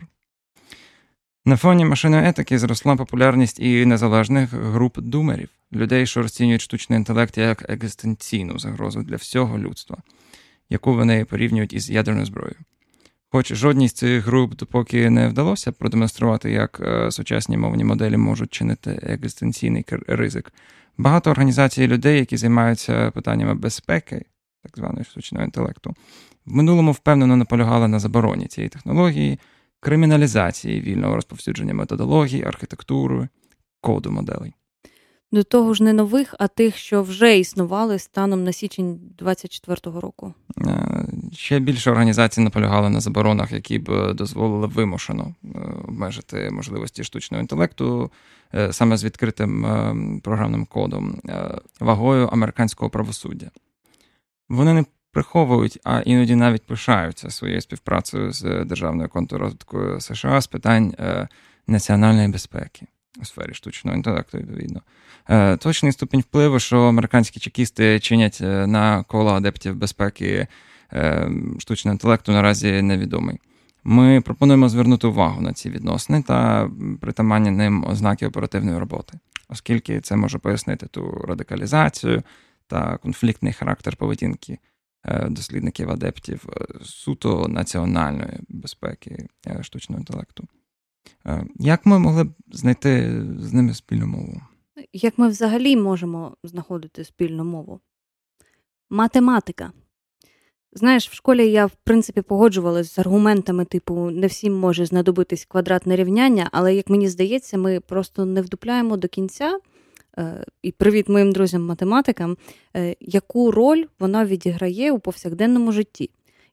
На фоні машинної етики зросла популярність і незалежних груп думерів, людей, що розцінюють штучний інтелект як екзистенційну загрозу для всього людства, яку вони порівнюють із ядерною зброєю. Хоч жодній з цих груп допоки не вдалося продемонструвати, як е, сучасні мовні моделі можуть чинити екзистенційний ризик, багато організацій і людей, які займаються питаннями безпеки, так званого штучного інтелекту, в минулому впевнено наполягали на забороні цієї технології, криміналізації вільного розповсюдження методологій, архітектури, коду моделей. До того ж не нових, а тих, що вже існували станом на січень двадцять четвертого року. Ще більше організацій наполягали на заборонах, які б дозволили вимушено обмежити можливості штучного інтелекту саме з відкритим програмним кодом, вагою американського правосуддя. Вони не приховують, а іноді навіть пишаються своєю співпрацею з Державною контррозвідкою США з питань національної безпеки у сфері штучного інтелекту, відповідно. Точний ступінь впливу, що американські чекісти чинять на коло адептів безпеки штучного інтелекту, наразі невідомий. Ми пропонуємо звернути увагу на ці відносини та притаманні ним ознаки оперативної роботи, оскільки це може пояснити ту радикалізацію та конфліктний характер поведінки дослідників адептів суто національної безпеки штучного інтелекту. Як ми могли б знайти з ними спільну мову? Як ми взагалі можемо знаходити спільну мову? Математика. Знаєш, в школі я, в принципі, погоджувалась з аргументами типу «не всім може знадобитись квадратне рівняння», але, як мені здається, ми просто не вдупляємо до кінця, е, і привіт моїм друзям-математикам, е, яку роль вона відіграє у повсякденному житті.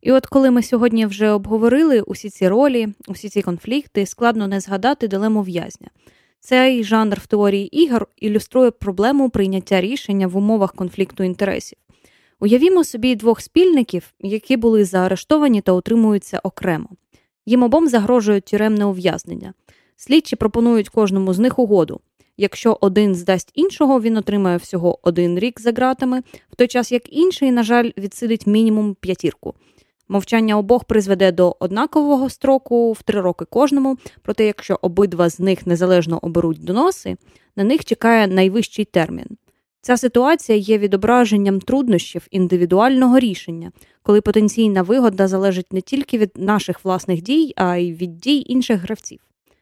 І от коли ми сьогодні вже обговорили усі ці ролі, усі ці конфлікти, складно не згадати дилему в'язня. Цей жанр в теорії ігор ілюструє проблему прийняття рішення в умовах конфлікту інтересів. Уявімо собі двох спільників, які були заарештовані та утримуються окремо. Їм обом загрожує тюремне ув'язнення. Слідчі пропонують кожному з них угоду. Якщо один здасть іншого, він отримає всього один рік за ґратами, в той час як інший, на жаль, відсидить мінімум п'ятірку. Мовчання обох призведе до однакового строку в три роки кожному, проте якщо обидва з них незалежно оберуть доноси, на них чекає найвищий термін. Ця ситуація є відображенням труднощів індивідуального рішення, коли потенційна вигода залежить не тільки від наших власних дій, а й від дій інших гравців.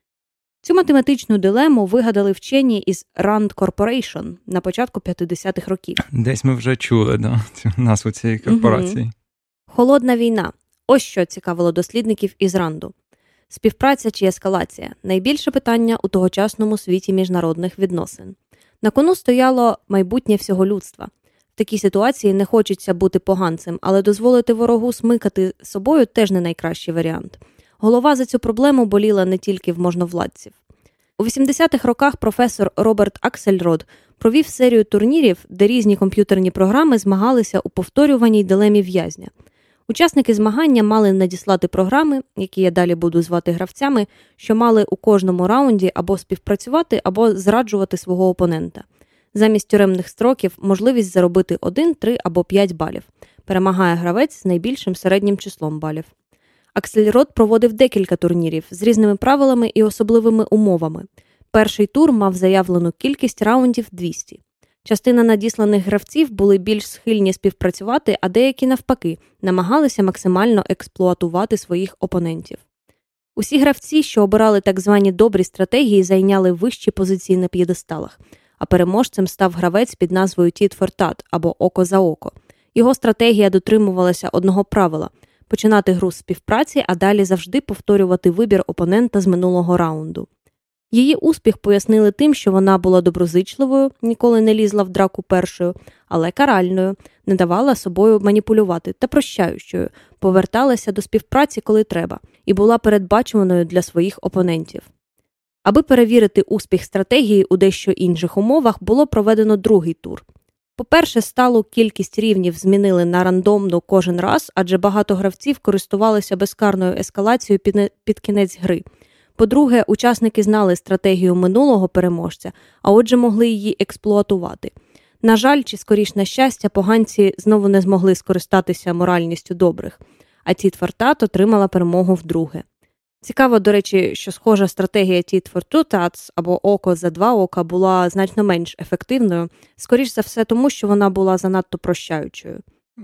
Цю математичну дилему вигадали вчені із Rand Corporation на початку п'ятдесятих років. Десь ми вже чули, да, цю назву цієї корпорації. Угу. Холодна війна. Ось що цікавило дослідників із Ранду. Співпраця чи ескалація – найбільше питання у тогочасному світі міжнародних відносин. На кону стояло майбутнє всього людства. В такій ситуації не хочеться бути поганцем, але дозволити ворогу смикати собою теж не найкращий варіант. Голова за цю проблему боліла не тільки в можновладців. У вісімдесятих роках професор Роберт Аксельрод провів серію турнірів, де різні комп'ютерні програми змагалися у повторюваній дилемі в'язня. Учасники змагання мали надіслати програми, які я далі буду звати гравцями, що мали у кожному раунді або співпрацювати, або зраджувати свого опонента. Замість тюремних строків можливість заробити один, три або п'ять балів. Перемагає гравець з найбільшим середнім числом балів. Аксельрод проводив декілька турнірів з різними правилами і особливими умовами. Перший тур мав заявлену кількість раундів двісті. Частина надісланих гравців були більш схильні співпрацювати, а деякі, навпаки, намагалися максимально експлуатувати своїх опонентів. Усі гравці, що обирали так звані добрі стратегії, зайняли вищі позиції на п'єдесталах, а переможцем став гравець під назвою «Tit for tat» або «Око за око». Його стратегія дотримувалася одного правила – починати гру з співпраці, а далі завжди повторювати вибір опонента з минулого раунду. Її успіх пояснили тим, що вона була доброзичливою, ніколи не лізла в драку першою, але каральною, не давала собою маніпулювати та прощаючою, поверталася до співпраці, коли треба, і була передбачуваною для своїх опонентів. Аби перевірити успіх стратегії у дещо інших умовах, було проведено другий тур. По-перше, сталу кількість рівнів змінили на рандомну кожен раз, адже багато гравців користувалися безкарною ескалацією під, під кінець гри. По-друге, учасники знали стратегію минулого переможця, а отже могли її експлуатувати. На жаль, чи скоріш на щастя, поганці знову не змогли скористатися моральністю добрих, а Tit for tat отримала перемогу вдруге. Цікаво, до речі, що схожа стратегія Tit for two tats або око за два ока була значно менш ефективною, скоріш за все тому, що вона була занадто прощаючою.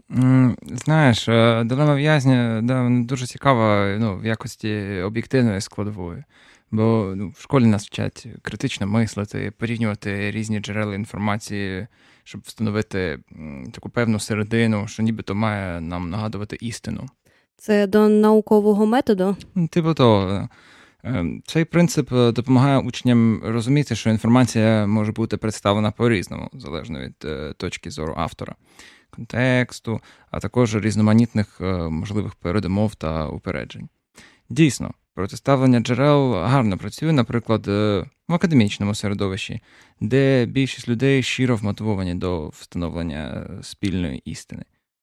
Знаєш, дилема в'язня да, дуже цікава, ну, в якості об'єктивної складової. Бо ну, в школі нас вчать критично мислити, порівнювати різні джерела інформації, щоб встановити таку певну середину, що нібито має нам нагадувати істину. Це до наукового методу? Типу того. Цей принцип допомагає учням розуміти, що інформація може бути представлена по-різному, залежно від точки зору автора, контексту, а також різноманітних можливих передумов та упереджень. Дійсно, протиставлення джерел гарно працює, наприклад, в академічному середовищі, де більшість людей щиро вмотивовані до встановлення спільної істини.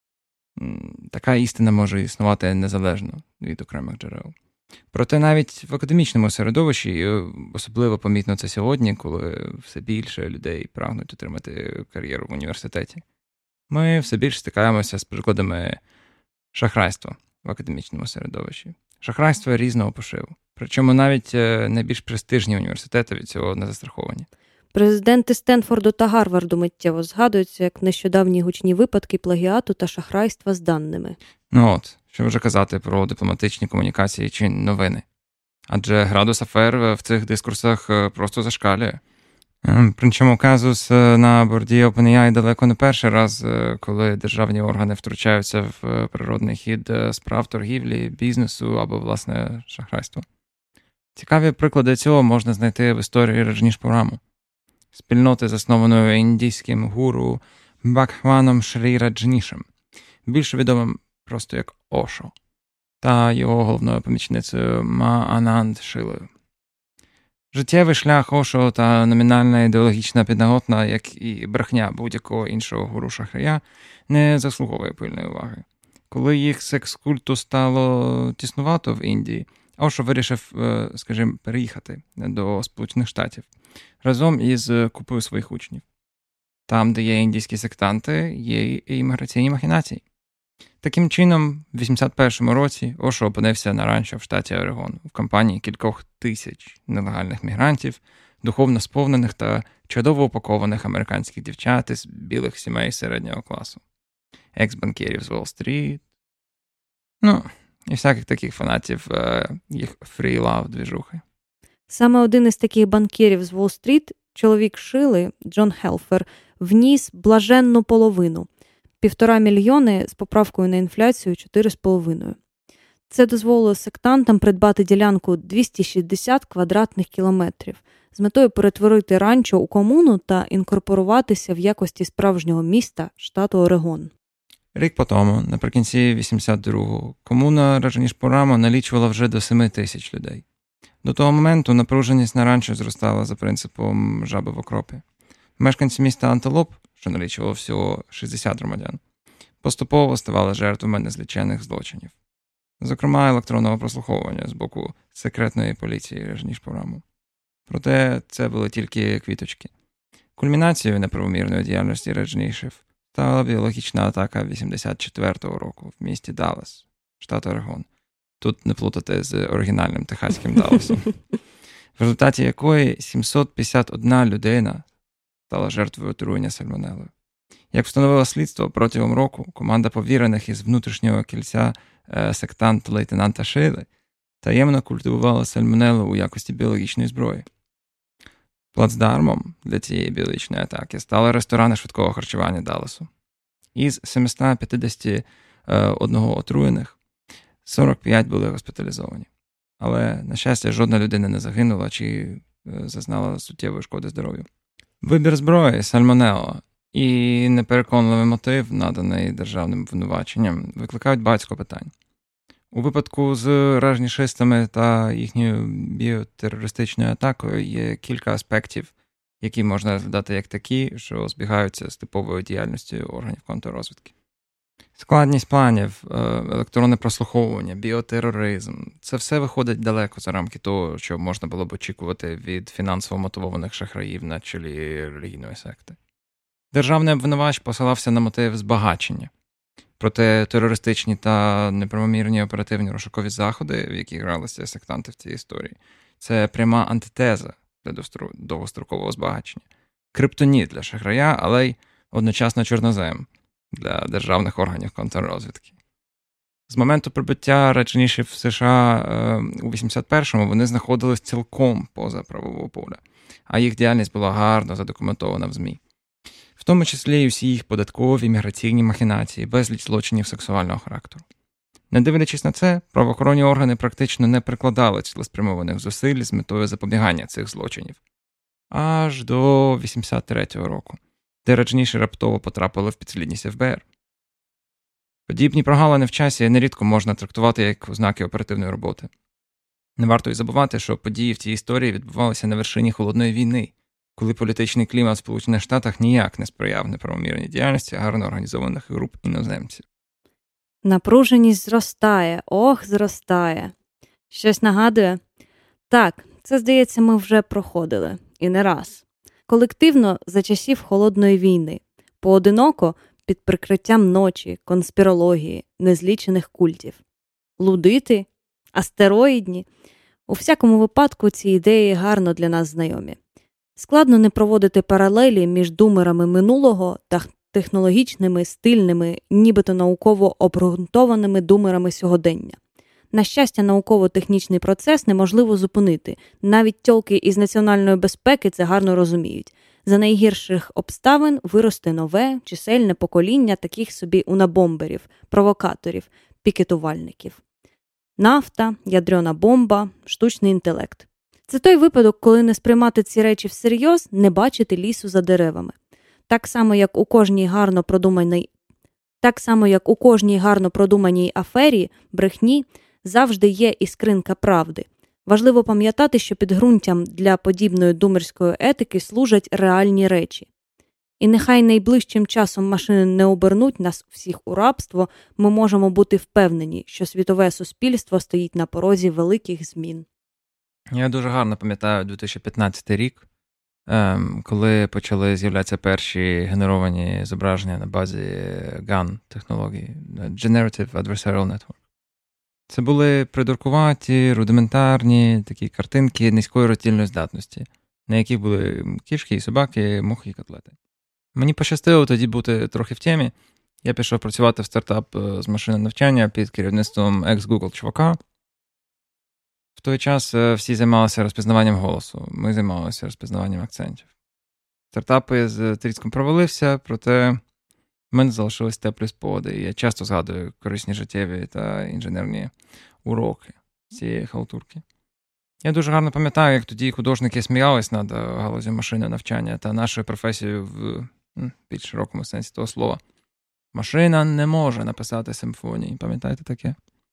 Така істина може існувати незалежно від окремих джерел. Проте навіть в академічному середовищі, особливо помітно це сьогодні, коли все більше людей прагнуть отримати кар'єру в університеті, ми все більше стикаємося з прикладами шахрайства в академічному середовищі. Шахрайство різного пошиву. Причому навіть найбільш престижні університети від цього не застраховані. Президенти Стенфорду та Гарварду миттєво згадуються як нещодавні гучні випадки плагіату та шахрайства з даними. Ну от, що вже казати про дипломатичні комунікації чи новини. Адже градус афер в цих дискурсах просто зашкалює. Причому казус на борді OpenAI далеко не перший раз, коли державні органи втручаються в природний хід справ торгівлі, бізнесу або, власне, шахрайства. Цікаві приклади цього можна знайти в історії Раджніш-Пураму. Спільноти, заснованої індійським гуру Бхагваном Шрі Раджнішем, більш відомим просто як Ошо, та його головною помічницею Ма Ананд Шилою. Життєвий шлях Ошо та номінальна ідеологічна підноготна, як і брехня будь-якого іншого гуру-шахрая, не заслуговує пильної уваги. Коли їх секс-культу стало тіснувато в Індії, Ошо вирішив, скажімо, переїхати до Сполучених Штатів разом із купою своїх учнів. Там, де є індійські сектанти, є і імміграційні махінації. Таким чином, в вісімдесят першому році Ошо опинився на ранчо в штаті Орегон в компанії кількох тисяч нелегальних мігрантів, духовно сповнених та чудово упакованих американських дівчат із білих сімей середнього класу. Екс-банкірів з Уолл-стріт, ну, і всяких таких фанатів е, їх фрі-лав-двіжухи. Саме один із таких банкірів з Уолл-стріт, чоловік Шили, Джон Хелфер, вніс блаженну половину – півтора мільйони з поправкою на інфляцію чотири з половиною. Це дозволило сектантам придбати ділянку двісті шістдесят квадратних кілометрів з метою перетворити ранчо у комуну та інкорпоруватися в якості справжнього міста штату Орегон. Рік по тому, наприкінці вісімдесят другого, комуна Раджанішпурамо налічувала вже до семи тисяч людей. До того моменту напруженість на ранчо зростала за принципом жаби в окропі. Мешканці міста Антилоп, що налічувало всього шістдесят громадян, поступово ставали жертвами незліченних злочинів. Зокрема, електронного прослуховування з боку секретної поліції Раджанішпурамо. Проте це були тільки квіточки. Кульмінацією неправомірної діяльності Раджанішів стала біологічна атака вісімдесят четвертого року в місті Даллас, штат Орегон. Тут не плутати з оригінальним техаським Далласом. В результаті якої сімсот п'ятдесят одна людина стала жертвою отруєння сальмонелою. Як встановило слідство, протягом року команда повірених із внутрішнього кільця е, сектант лейтенанта Шили таємно культивувала сальмонелу у якості біологічної зброї. Плацдармом для цієї біологічної атаки стали ресторани швидкого харчування Далласу. Із сімсот п'ятдесят один отруєних сорок п'ять були госпіталізовані. Але, на щастя, жодна людина не загинула чи зазнала суттєвої шкоди здоров'ю. Вибір зброї, сальмонелла і непереконливий мотив, наданий державним обвинуваченням, викликають багато питань. У випадку з раджанішистами та їхньою біотерористичною атакою є кілька аспектів, які можна розглядати як такі, що збігаються з типовою діяльністю органів контррозвідки. Складність планів, електронне прослуховування, біотероризм – це все виходить далеко за рамки того, що можна було б очікувати від фінансово мотивованих шахраїв на чолі релігійної секти. Державний обвинувач посилався на мотив збагачення. Проте терористичні та неправомірні оперативні розшукові заходи, в які гралися сектанти в цій історії, це пряма антитеза для довгострокового збагачення. Криптоніт для шахрая, але й одночасно чорнозем для державних органів контррозвідки. З моменту прибуття Раджанішів в США е, у вісімдесят першому вони знаходились цілком поза правового поля, а їх діяльність була гарно задокументована в ЗМІ. В тому числі і всі їх податкові, міграційні махінації, безліч злочинів сексуального характеру. Не дивлячись на це, правоохоронні органи практично не прикладали цілеспрямованих зусиль з метою запобігання цих злочинів. Аж до вісімдесят третього року, де Раджаніші раптово потрапили в підслідність еф бе ер. Подібні прогалини в часі нерідко можна трактувати як ознаки оперативної роботи. Не варто й забувати, що події в цій історії відбувалися на вершині холодної війни, коли політичний клімат в Сполучених Штатах ніяк не сприяв неправомірній діяльності гарно організованих груп іноземців. Напруженість зростає, ох, зростає. Щось нагадує? Так, це, здається, ми вже проходили. І не раз. Колективно за часів холодної війни. Поодиноко під прикриттям ночі, конспірології, незлічених культів. Лудити, астероїдні. У всякому випадку ці ідеї гарно для нас знайомі. Складно не проводити паралелі між думерами минулого та технологічними, стильними, нібито науково обґрунтованими думерами сьогодення. На щастя, науково-технічний процес неможливо зупинити. Навіть тьолки із національної безпеки це гарно розуміють. За найгірших обставин виросте нове, чисельне покоління таких собі унабомберів, провокаторів, пікетувальників. Нафта, ядрена бомба, штучний інтелект. Це той випадок, коли не сприймати ці речі всерйоз, не бачити лісу за деревами. Так само, як у кожній гарно продуманій Так само, як у кожній гарно продуманій афері, брехні, завжди є іскринка правди. Важливо пам'ятати, що підґрунтям для подібної думерської етики служать реальні речі. І нехай найближчим часом машини не обернуть нас всіх у рабство, ми можемо бути впевнені, що світове суспільство стоїть на порозі великих змін. Я дуже гарно пам'ятаю дві тисячі п'ятнадцятий рік, коли почали з'являтися перші генеровані зображення на базі ган технології, Generative Adversarial Network. Це були придуркуваті, рудиментарні такі картинки низької роздільної здатності, на яких були кішки і собаки, мухи і котлети. Мені пощастило тоді бути трохи в темі. Я пішов працювати в стартап з машинного навчання під керівництвом екс-Google чувака. В той час всі займалися розпізнаванням голосу, ми займалися розпізнаванням акцентів. Стартап з тріском провалився, проте в мене залишились теплі спогади, і я часто згадую корисні життєві та інженерні уроки цієї халтурки. Я дуже гарно пам'ятаю, як тоді художники сміялись над галузю машинного навчання та нашою професією в більш широкому сенсі того слова. Машина не може написати симфонії, пам'ятаєте таке?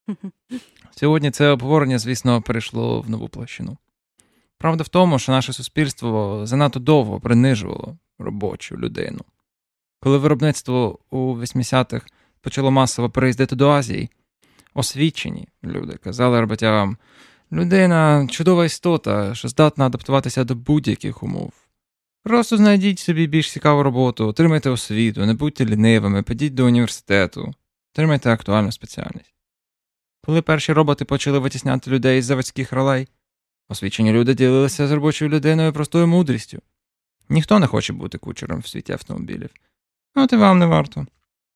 Сьогодні це обговорення, звісно, перейшло в нову площину. Правда в тому, що наше суспільство занадто довго принижувало робочу людину. Коли виробництво у вісімдесятих почало масово переїздити до Азії, освічені люди казали роботягам: людина – чудова істота, що здатна адаптуватися до будь-яких умов. Просто знайдіть собі більш цікаву роботу, отримайте освіту, не будьте лінивими, підіть до університету, отримайте актуальну спеціальність. Коли перші роботи почали витісняти людей із заводських ролей, освічені люди ділилися з робочою людиною простою мудрістю. Ніхто не хоче бути кучером в світі автомобілів. От і вам не варто.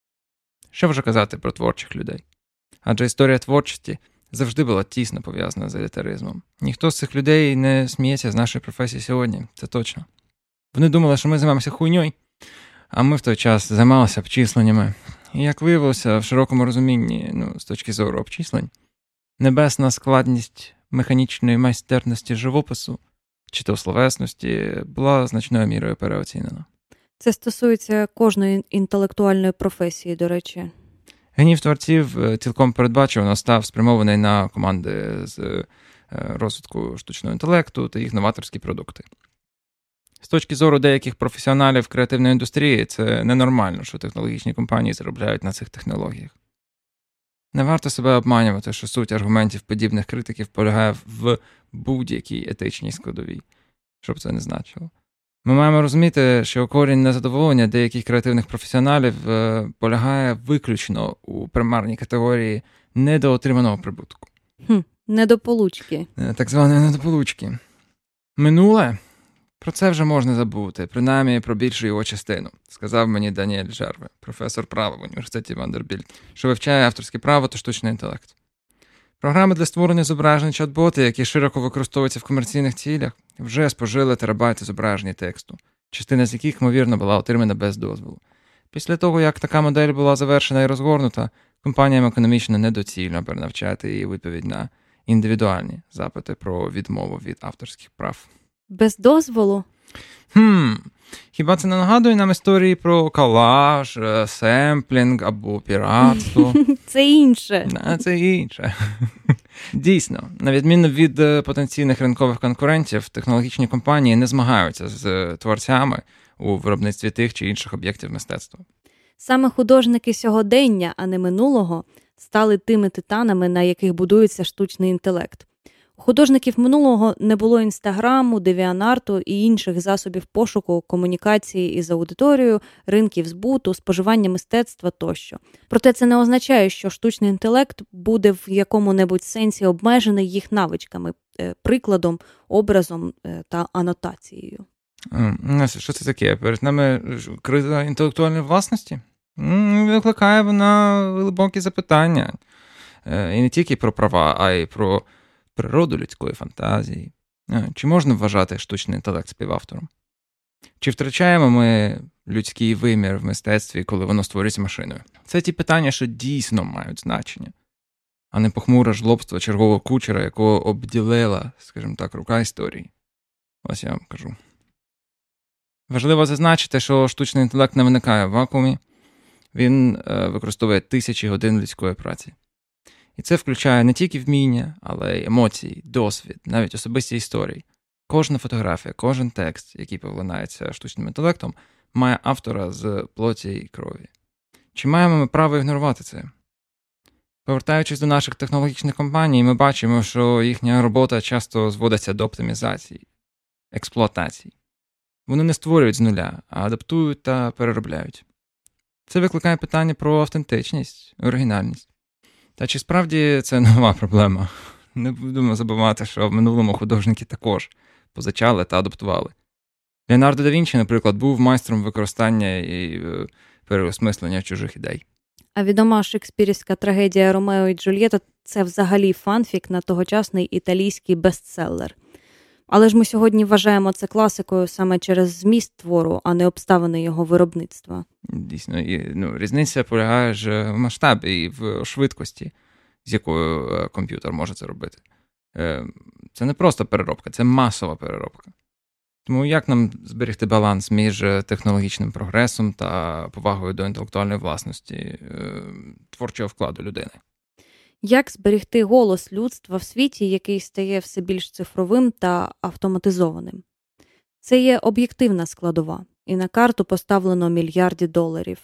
Що вже казати про творчих людей? Адже історія творчості завжди була тісно пов'язана з елітаризмом. Ніхто з цих людей не сміється з нашої професії сьогодні, це точно. Вони думали, що ми займаємося хуйньою, а ми в той час займалися обчисленнями. І як виявилося, в широкому розумінні, ну, з точки зору обчислень, небесна складність механічної майстерності живопису чи то словесності була значною мірою переоцінена. Це стосується кожної інтелектуальної професії, до речі. Гнів творців цілком передбачувано став спрямований на команди з розвитку штучного інтелекту та їх новаторські продукти. З точки зору деяких професіоналів креативної індустрії, це ненормально, що технологічні компанії заробляють на цих технологіях. Не варто себе обманювати, що суть аргументів подібних критиків полягає в будь-якій етичній складовій, що б це не значило. Ми маємо розуміти, що корінь незадоволення деяких креативних професіоналів е, полягає виключно у примарній категорії недоотриманого прибутку. Хм, недополучки. Так званої недополучки. Минуле? Про це вже можна забути, принаймні про більшу його частину, сказав мені Даніель Жерве, професор права в університеті Вандербільт, що вивчає авторське право та штучний інтелект. Програми для створення зображень чат-боти, які широко використовуються в комерційних цілях, вже спожили терабайти зображень і тексту, частина з яких, ймовірно, була отримана без дозволу. Після того, як така модель була завершена і розгорнута, компаніям економічно недоцільно перенавчати її відповідь на індивідуальні запити про відмову від авторських прав. Без дозволу? Хм, хіба це не нагадує нам історії про колаж, семплінг або піратство? Це інше. А, це інше. Дійсно, на відміну від потенційних ринкових конкурентів, технологічні компанії не змагаються з творцями у виробництві тих чи інших об'єктів мистецтва. Саме художники сьогодення, а не минулого, стали тими титанами, на яких будується штучний інтелект. У художників минулого не було інстаграму, девіанарту і інших засобів пошуку, комунікації із аудиторією, ринків збуту, споживання мистецтва тощо. Проте це не означає, що штучний інтелект буде в якому-небудь сенсі обмежений їх навичками, прикладом, образом та анотацією. Що це таке? Перед нами криза інтелектуальної власності? Викликає вона глибокі запитання. І не тільки про права, а й про природу людської фантазії. Чи можна вважати штучний інтелект співавтором? Чи втрачаємо ми людський вимір в мистецтві, коли воно створюється машиною? Це ті питання, що дійсно мають значення, а не похмуре жлобство чергового кучера, якого обділила, скажімо так, рука історії. Ось я вам кажу. Важливо зазначити, що штучний інтелект не виникає в вакуумі. Він е, використовує тисячі годин людської праці. І це включає не тільки вміння, але й емоції, досвід, навіть особисті історії. Кожна фотографія, кожен текст, який поглинається штучним інтелектом, має автора з плоті і крові. Чи маємо ми право ігнорувати це? Повертаючись до наших технологічних компаній, ми бачимо, що їхня робота часто зводиться до оптимізації, експлуатації. Вони не створюють з нуля, а адаптують та переробляють. Це викликає питання про автентичність, оригінальність. Та чи справді це нова проблема? Не будемо забувати, що в минулому художники також позичали та адаптували. Леонардо да Вінчі, наприклад, був майстром використання і переосмислення чужих ідей. А відома шекспірівська трагедія «Ромео і Джульєта» – це взагалі фанфік на тогочасний італійський бестселер. Але ж ми сьогодні вважаємо це класикою саме через зміст твору, а не обставини його виробництва. Дійсно, і, ну, різниця полягає ж в масштабі і в швидкості, з якою комп'ютер може це робити. Це не просто переробка, це масова переробка. Тому як нам зберегти баланс між технологічним прогресом та повагою до інтелектуальної власності, творчого вкладу людини? Як зберегти голос людства в світі, який стає все більш цифровим та автоматизованим? Це є об'єктивна складова, і на карту поставлено мільярди доларів.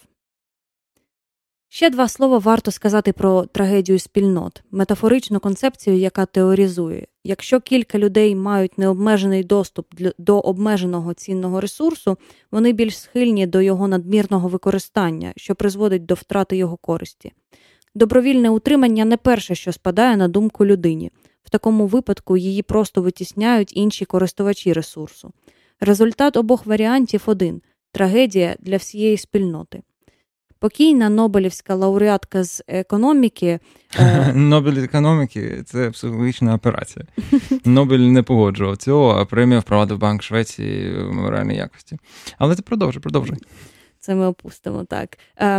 Ще два слова варто сказати про трагедію спільнот, метафоричну концепцію, яка теоризує. Якщо кілька людей мають необмежений доступ до обмеженого цінного ресурсу, вони більш схильні до його надмірного використання, що призводить до втрати його користі. Добровільне утримання не перше, що спадає на думку людині. В такому випадку її просто витісняють інші користувачі ресурсу. Результат обох варіантів один – трагедія для всієї спільноти. Покійна Нобелівська лауреатка з економіки... Е... Нобель економіки – це психологічна операція. Нобель не погоджував цього, а премію впровадив Банк Швеції в моральній якості. Але ти продовжуй, продовжуй. Це ми опустимо, так.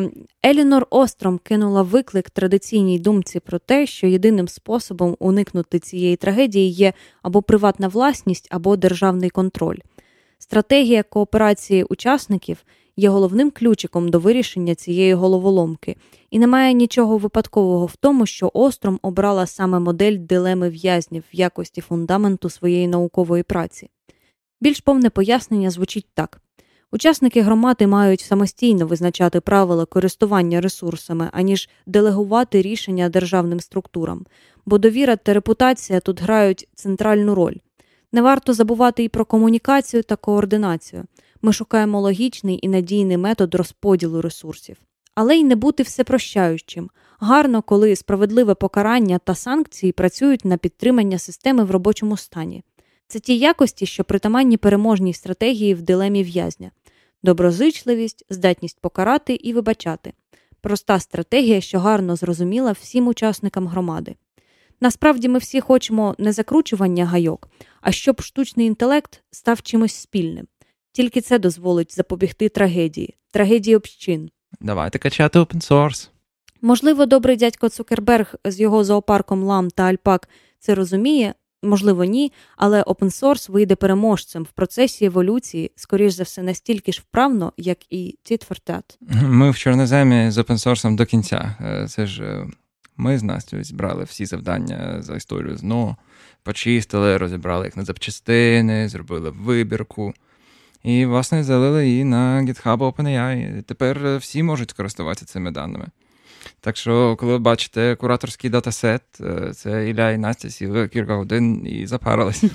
Елінор Остром кинула виклик традиційній думці про те, що єдиним способом уникнути цієї трагедії є або приватна власність, або державний контроль. Стратегія кооперації учасників є головним ключиком до вирішення цієї головоломки, і немає нічого випадкового в тому, що Остром обрала саме модель дилеми в'язнів в якості фундаменту своєї наукової праці. Більш повне пояснення звучить так. Учасники громади мають самостійно визначати правила користування ресурсами, аніж делегувати рішення державним структурам, бо довіра та репутація тут грають центральну роль. Не варто забувати і про комунікацію та координацію. Ми шукаємо логічний і надійний метод розподілу ресурсів. Але й не бути всепрощаючим. Гарно, коли справедливе покарання та санкції працюють на підтримання системи в робочому стані. Це ті якості, що притаманні переможній стратегії в дилемі в'язня. Доброзичливість, здатність покарати і вибачати. Проста стратегія, що гарно зрозуміла всім учасникам громади. Насправді ми всі хочемо не закручування гайок, а щоб штучний інтелект став чимось спільним. Тільки це дозволить запобігти трагедії, трагедії общин. Давайте качати open source. Можливо, добрий дядько Цукерберг з його зоопарком лам та альпак це розуміє, можливо, ні, але open source вийде переможцем в процесі еволюції, скоріш за все, настільки ж вправно, як і tit for tat. Ми в Чорноземі з open source до кінця. Це ж ми з Настю зібрали всі завдання за історію ЗНО, почистили, розібрали їх на запчастини, зробили вибірку. І, власне, залили її на GitHub OpenAI. Тепер всі можуть користуватися цими даними. Так що, коли ви бачите кураторський датасет, це Ілля і Настя сіли кілька годин і запарились.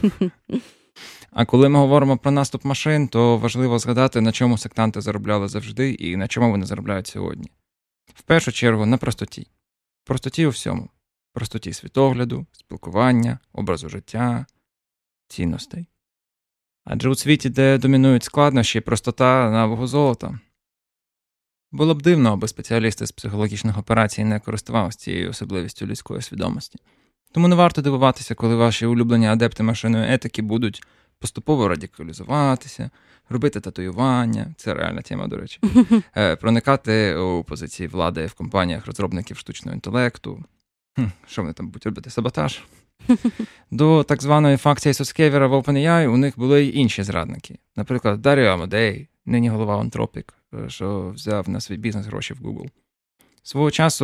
А коли ми говоримо про наступ машин, то важливо згадати, на чому сектанти заробляли завжди і на чому вони заробляють сьогодні. В першу чергу, на простоті. Простоті у всьому. Простоті світогляду, спілкування, образу життя, цінностей. Адже у світі, де домінують складнощі, простота на вагу золота. Було б дивно, аби спеціалісти з психологічних операцій не користувалися цією особливістю людської свідомості. Тому не варто дивуватися, коли ваші улюблені адепти машинної етики будуть поступово радикалізуватися, робити татуювання, це реальна тема, до речі, проникати у позиції влади в компаніях розробників штучного інтелекту. Хм, що вони там будуть робити? Саботаж? До так званої факції Соцкевера в OpenAI у них були й інші зрадники. Наприклад, Даріо Амодей, нині голова Anthropic, що взяв на свій бізнес гроші в Google. Свого часу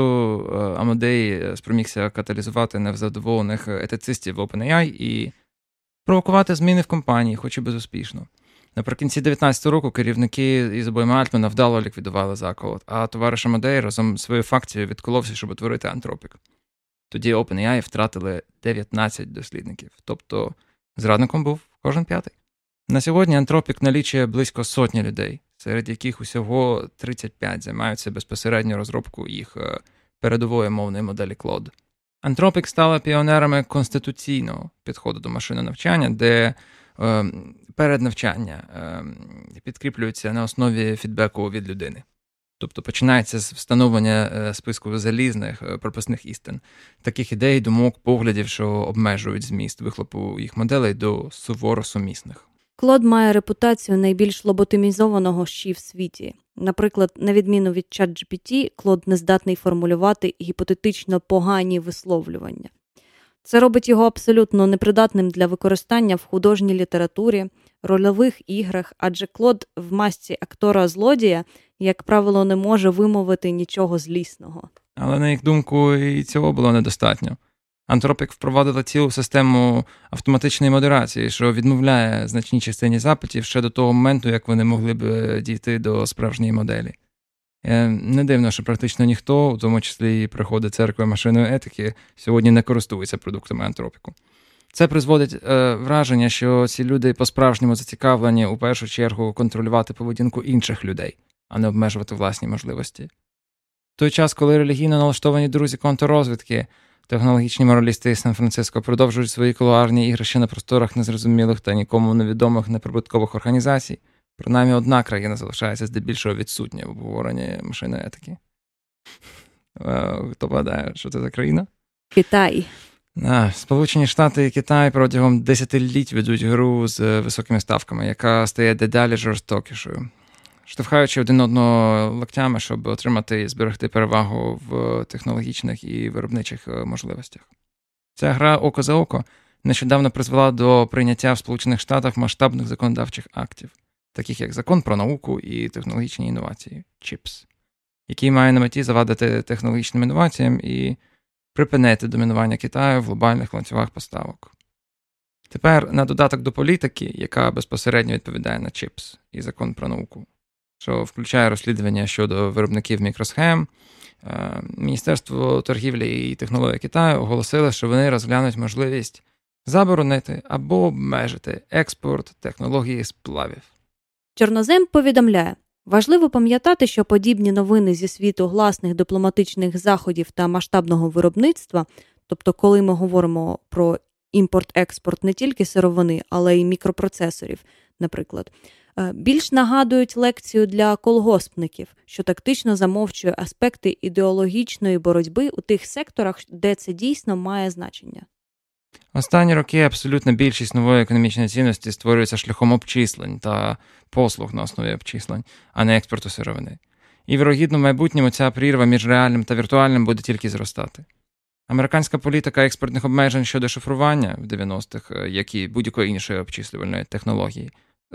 Амадей спромігся каталізувати невзадоволених етицистів в OpenAI і провокувати зміни в компанії, хоч і безуспішно. Наприкінці дев'ятнадцятого року керівники із обойми Альтмана вдало ліквідували заклад, а товариш Амадей разом з своєю факцією відколовся, щоб утворити Anthropic. Тоді OpenAI втратили дев'ятнадцять дослідників, тобто зрадником був кожен п'ятий. На сьогодні Anthropic налічує близько сотні людей, серед яких усього тридцять п'ять займаються безпосередньо розробкою їх передової мовної моделі Claude. Anthropic стала піонерами конституційного підходу до машинного навчання, де е, переднавчання е, підкріплюється на основі фідбеку від людини. Тобто починається з встановлення списку залізних прописних істин, таких ідей, думок, поглядів, що обмежують зміст вихлопу їх моделей до суворо сумісних. Claude має репутацію найбільш лоботомізованого щі в світі. Наприклад, на відміну від ChatGPT, Claude не здатний формулювати гіпотетично погані висловлювання. Це робить його абсолютно непридатним для використання в художній літературі, рольових іграх, адже Claude в масці актора-злодія, як правило, не може вимовити нічого злісного. Але, на їх думку, і цього було недостатньо. Anthropic впровадила цілу систему автоматичної модерації, що відмовляє значній частині запитів ще до того моменту, як вони могли б дійти до справжньої моделі. Не дивно, що практично ніхто, у тому числі і приходи церкви машинної етики, сьогодні не користується продуктами Anthropic. Це призводить е, враження, що ці люди по-справжньому зацікавлені у першу чергу контролювати поведінку інших людей, а не обмежувати власні можливості. В той час, коли релігійно налаштовані друзі контррозвідки, технологічні моралісти із Сан-Франциско продовжують свої кулуарні ігрища на просторах незрозумілих та нікому невідомих неприбуткових організацій, принаймні одна країна залишається здебільшого відсутня в обговоренні машинної етики. Хто гадає, що це за країна? Китай. А, Сполучені Штати і Китай протягом десятиліть ведуть гру з високими ставками, яка стає дедалі жорстокішою, штовхаючи один одного локтями, щоб отримати і зберегти перевагу в технологічних і виробничих можливостях. Ця гра око за око нещодавно призвела до прийняття в Сполучених Штатах масштабних законодавчих актів, таких як Закон про науку і технологічні інновації, чіпс, який має на меті завадити технологічним інноваціям і припинити домінування Китаю в глобальних ланцюгах поставок. Тепер на додаток до політики, яка безпосередньо відповідає на чіпс і Закон про науку, що включає розслідування щодо виробників мікросхем, Міністерство торгівлі і технологій Китаю оголосило, що вони розглянуть можливість заборонити або обмежити експорт технології сплавів. Чорнозем повідомляє, важливо пам'ятати, що подібні новини зі світу гласних дипломатичних заходів та масштабного виробництва, тобто коли ми говоримо про імпорт-експорт не тільки сировини, але й мікропроцесорів, наприклад, більш нагадують лекцію для колгоспників, що тактично замовчує аспекти ідеологічної боротьби у тих секторах, де це дійсно має значення. Останні роки абсолютна більшість нової економічної цінності створюється шляхом обчислень та послуг на основі обчислень, а не експорту сировини. І, вірогідно, в майбутньому ця прірва між реальним та віртуальним буде тільки зростати. Американська політика експортних обмежень щодо шифрування в дев'яностих, як і будь-якої іншої обчислювальної технології,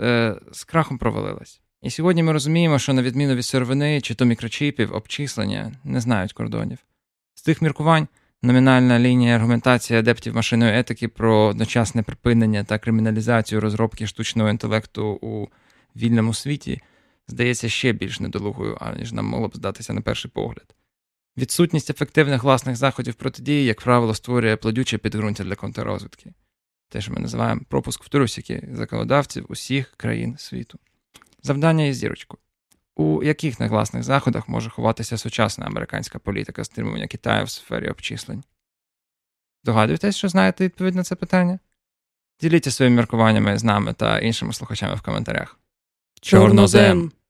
з крахом провалилась. І сьогодні ми розуміємо, що на відміну від сировини чи то мікрочіпів, обчислення не знають кордонів. З тих міркувань номінальна лінія аргументації адептів машинної етики про одночасне припинення та криміналізацію розробки штучного інтелекту у вільному світі здається ще більш недолугою, аніж нам могло б здатися на перший погляд. Відсутність ефективних власних заходів протидії, як правило, створює плодюче підґрунтя для контррозвідки. Те, що ми називаємо пропуск в трусики законодавців усіх країн світу. Завдання із зірочкою. У яких негласних заходах може ховатися сучасна американська політика стримування Китаю в сфері обчислень? Догадуєтесь, що знаєте відповідь на це питання? Діліться своїми міркуваннями з нами та іншими слухачами в коментарях. Чорнозем!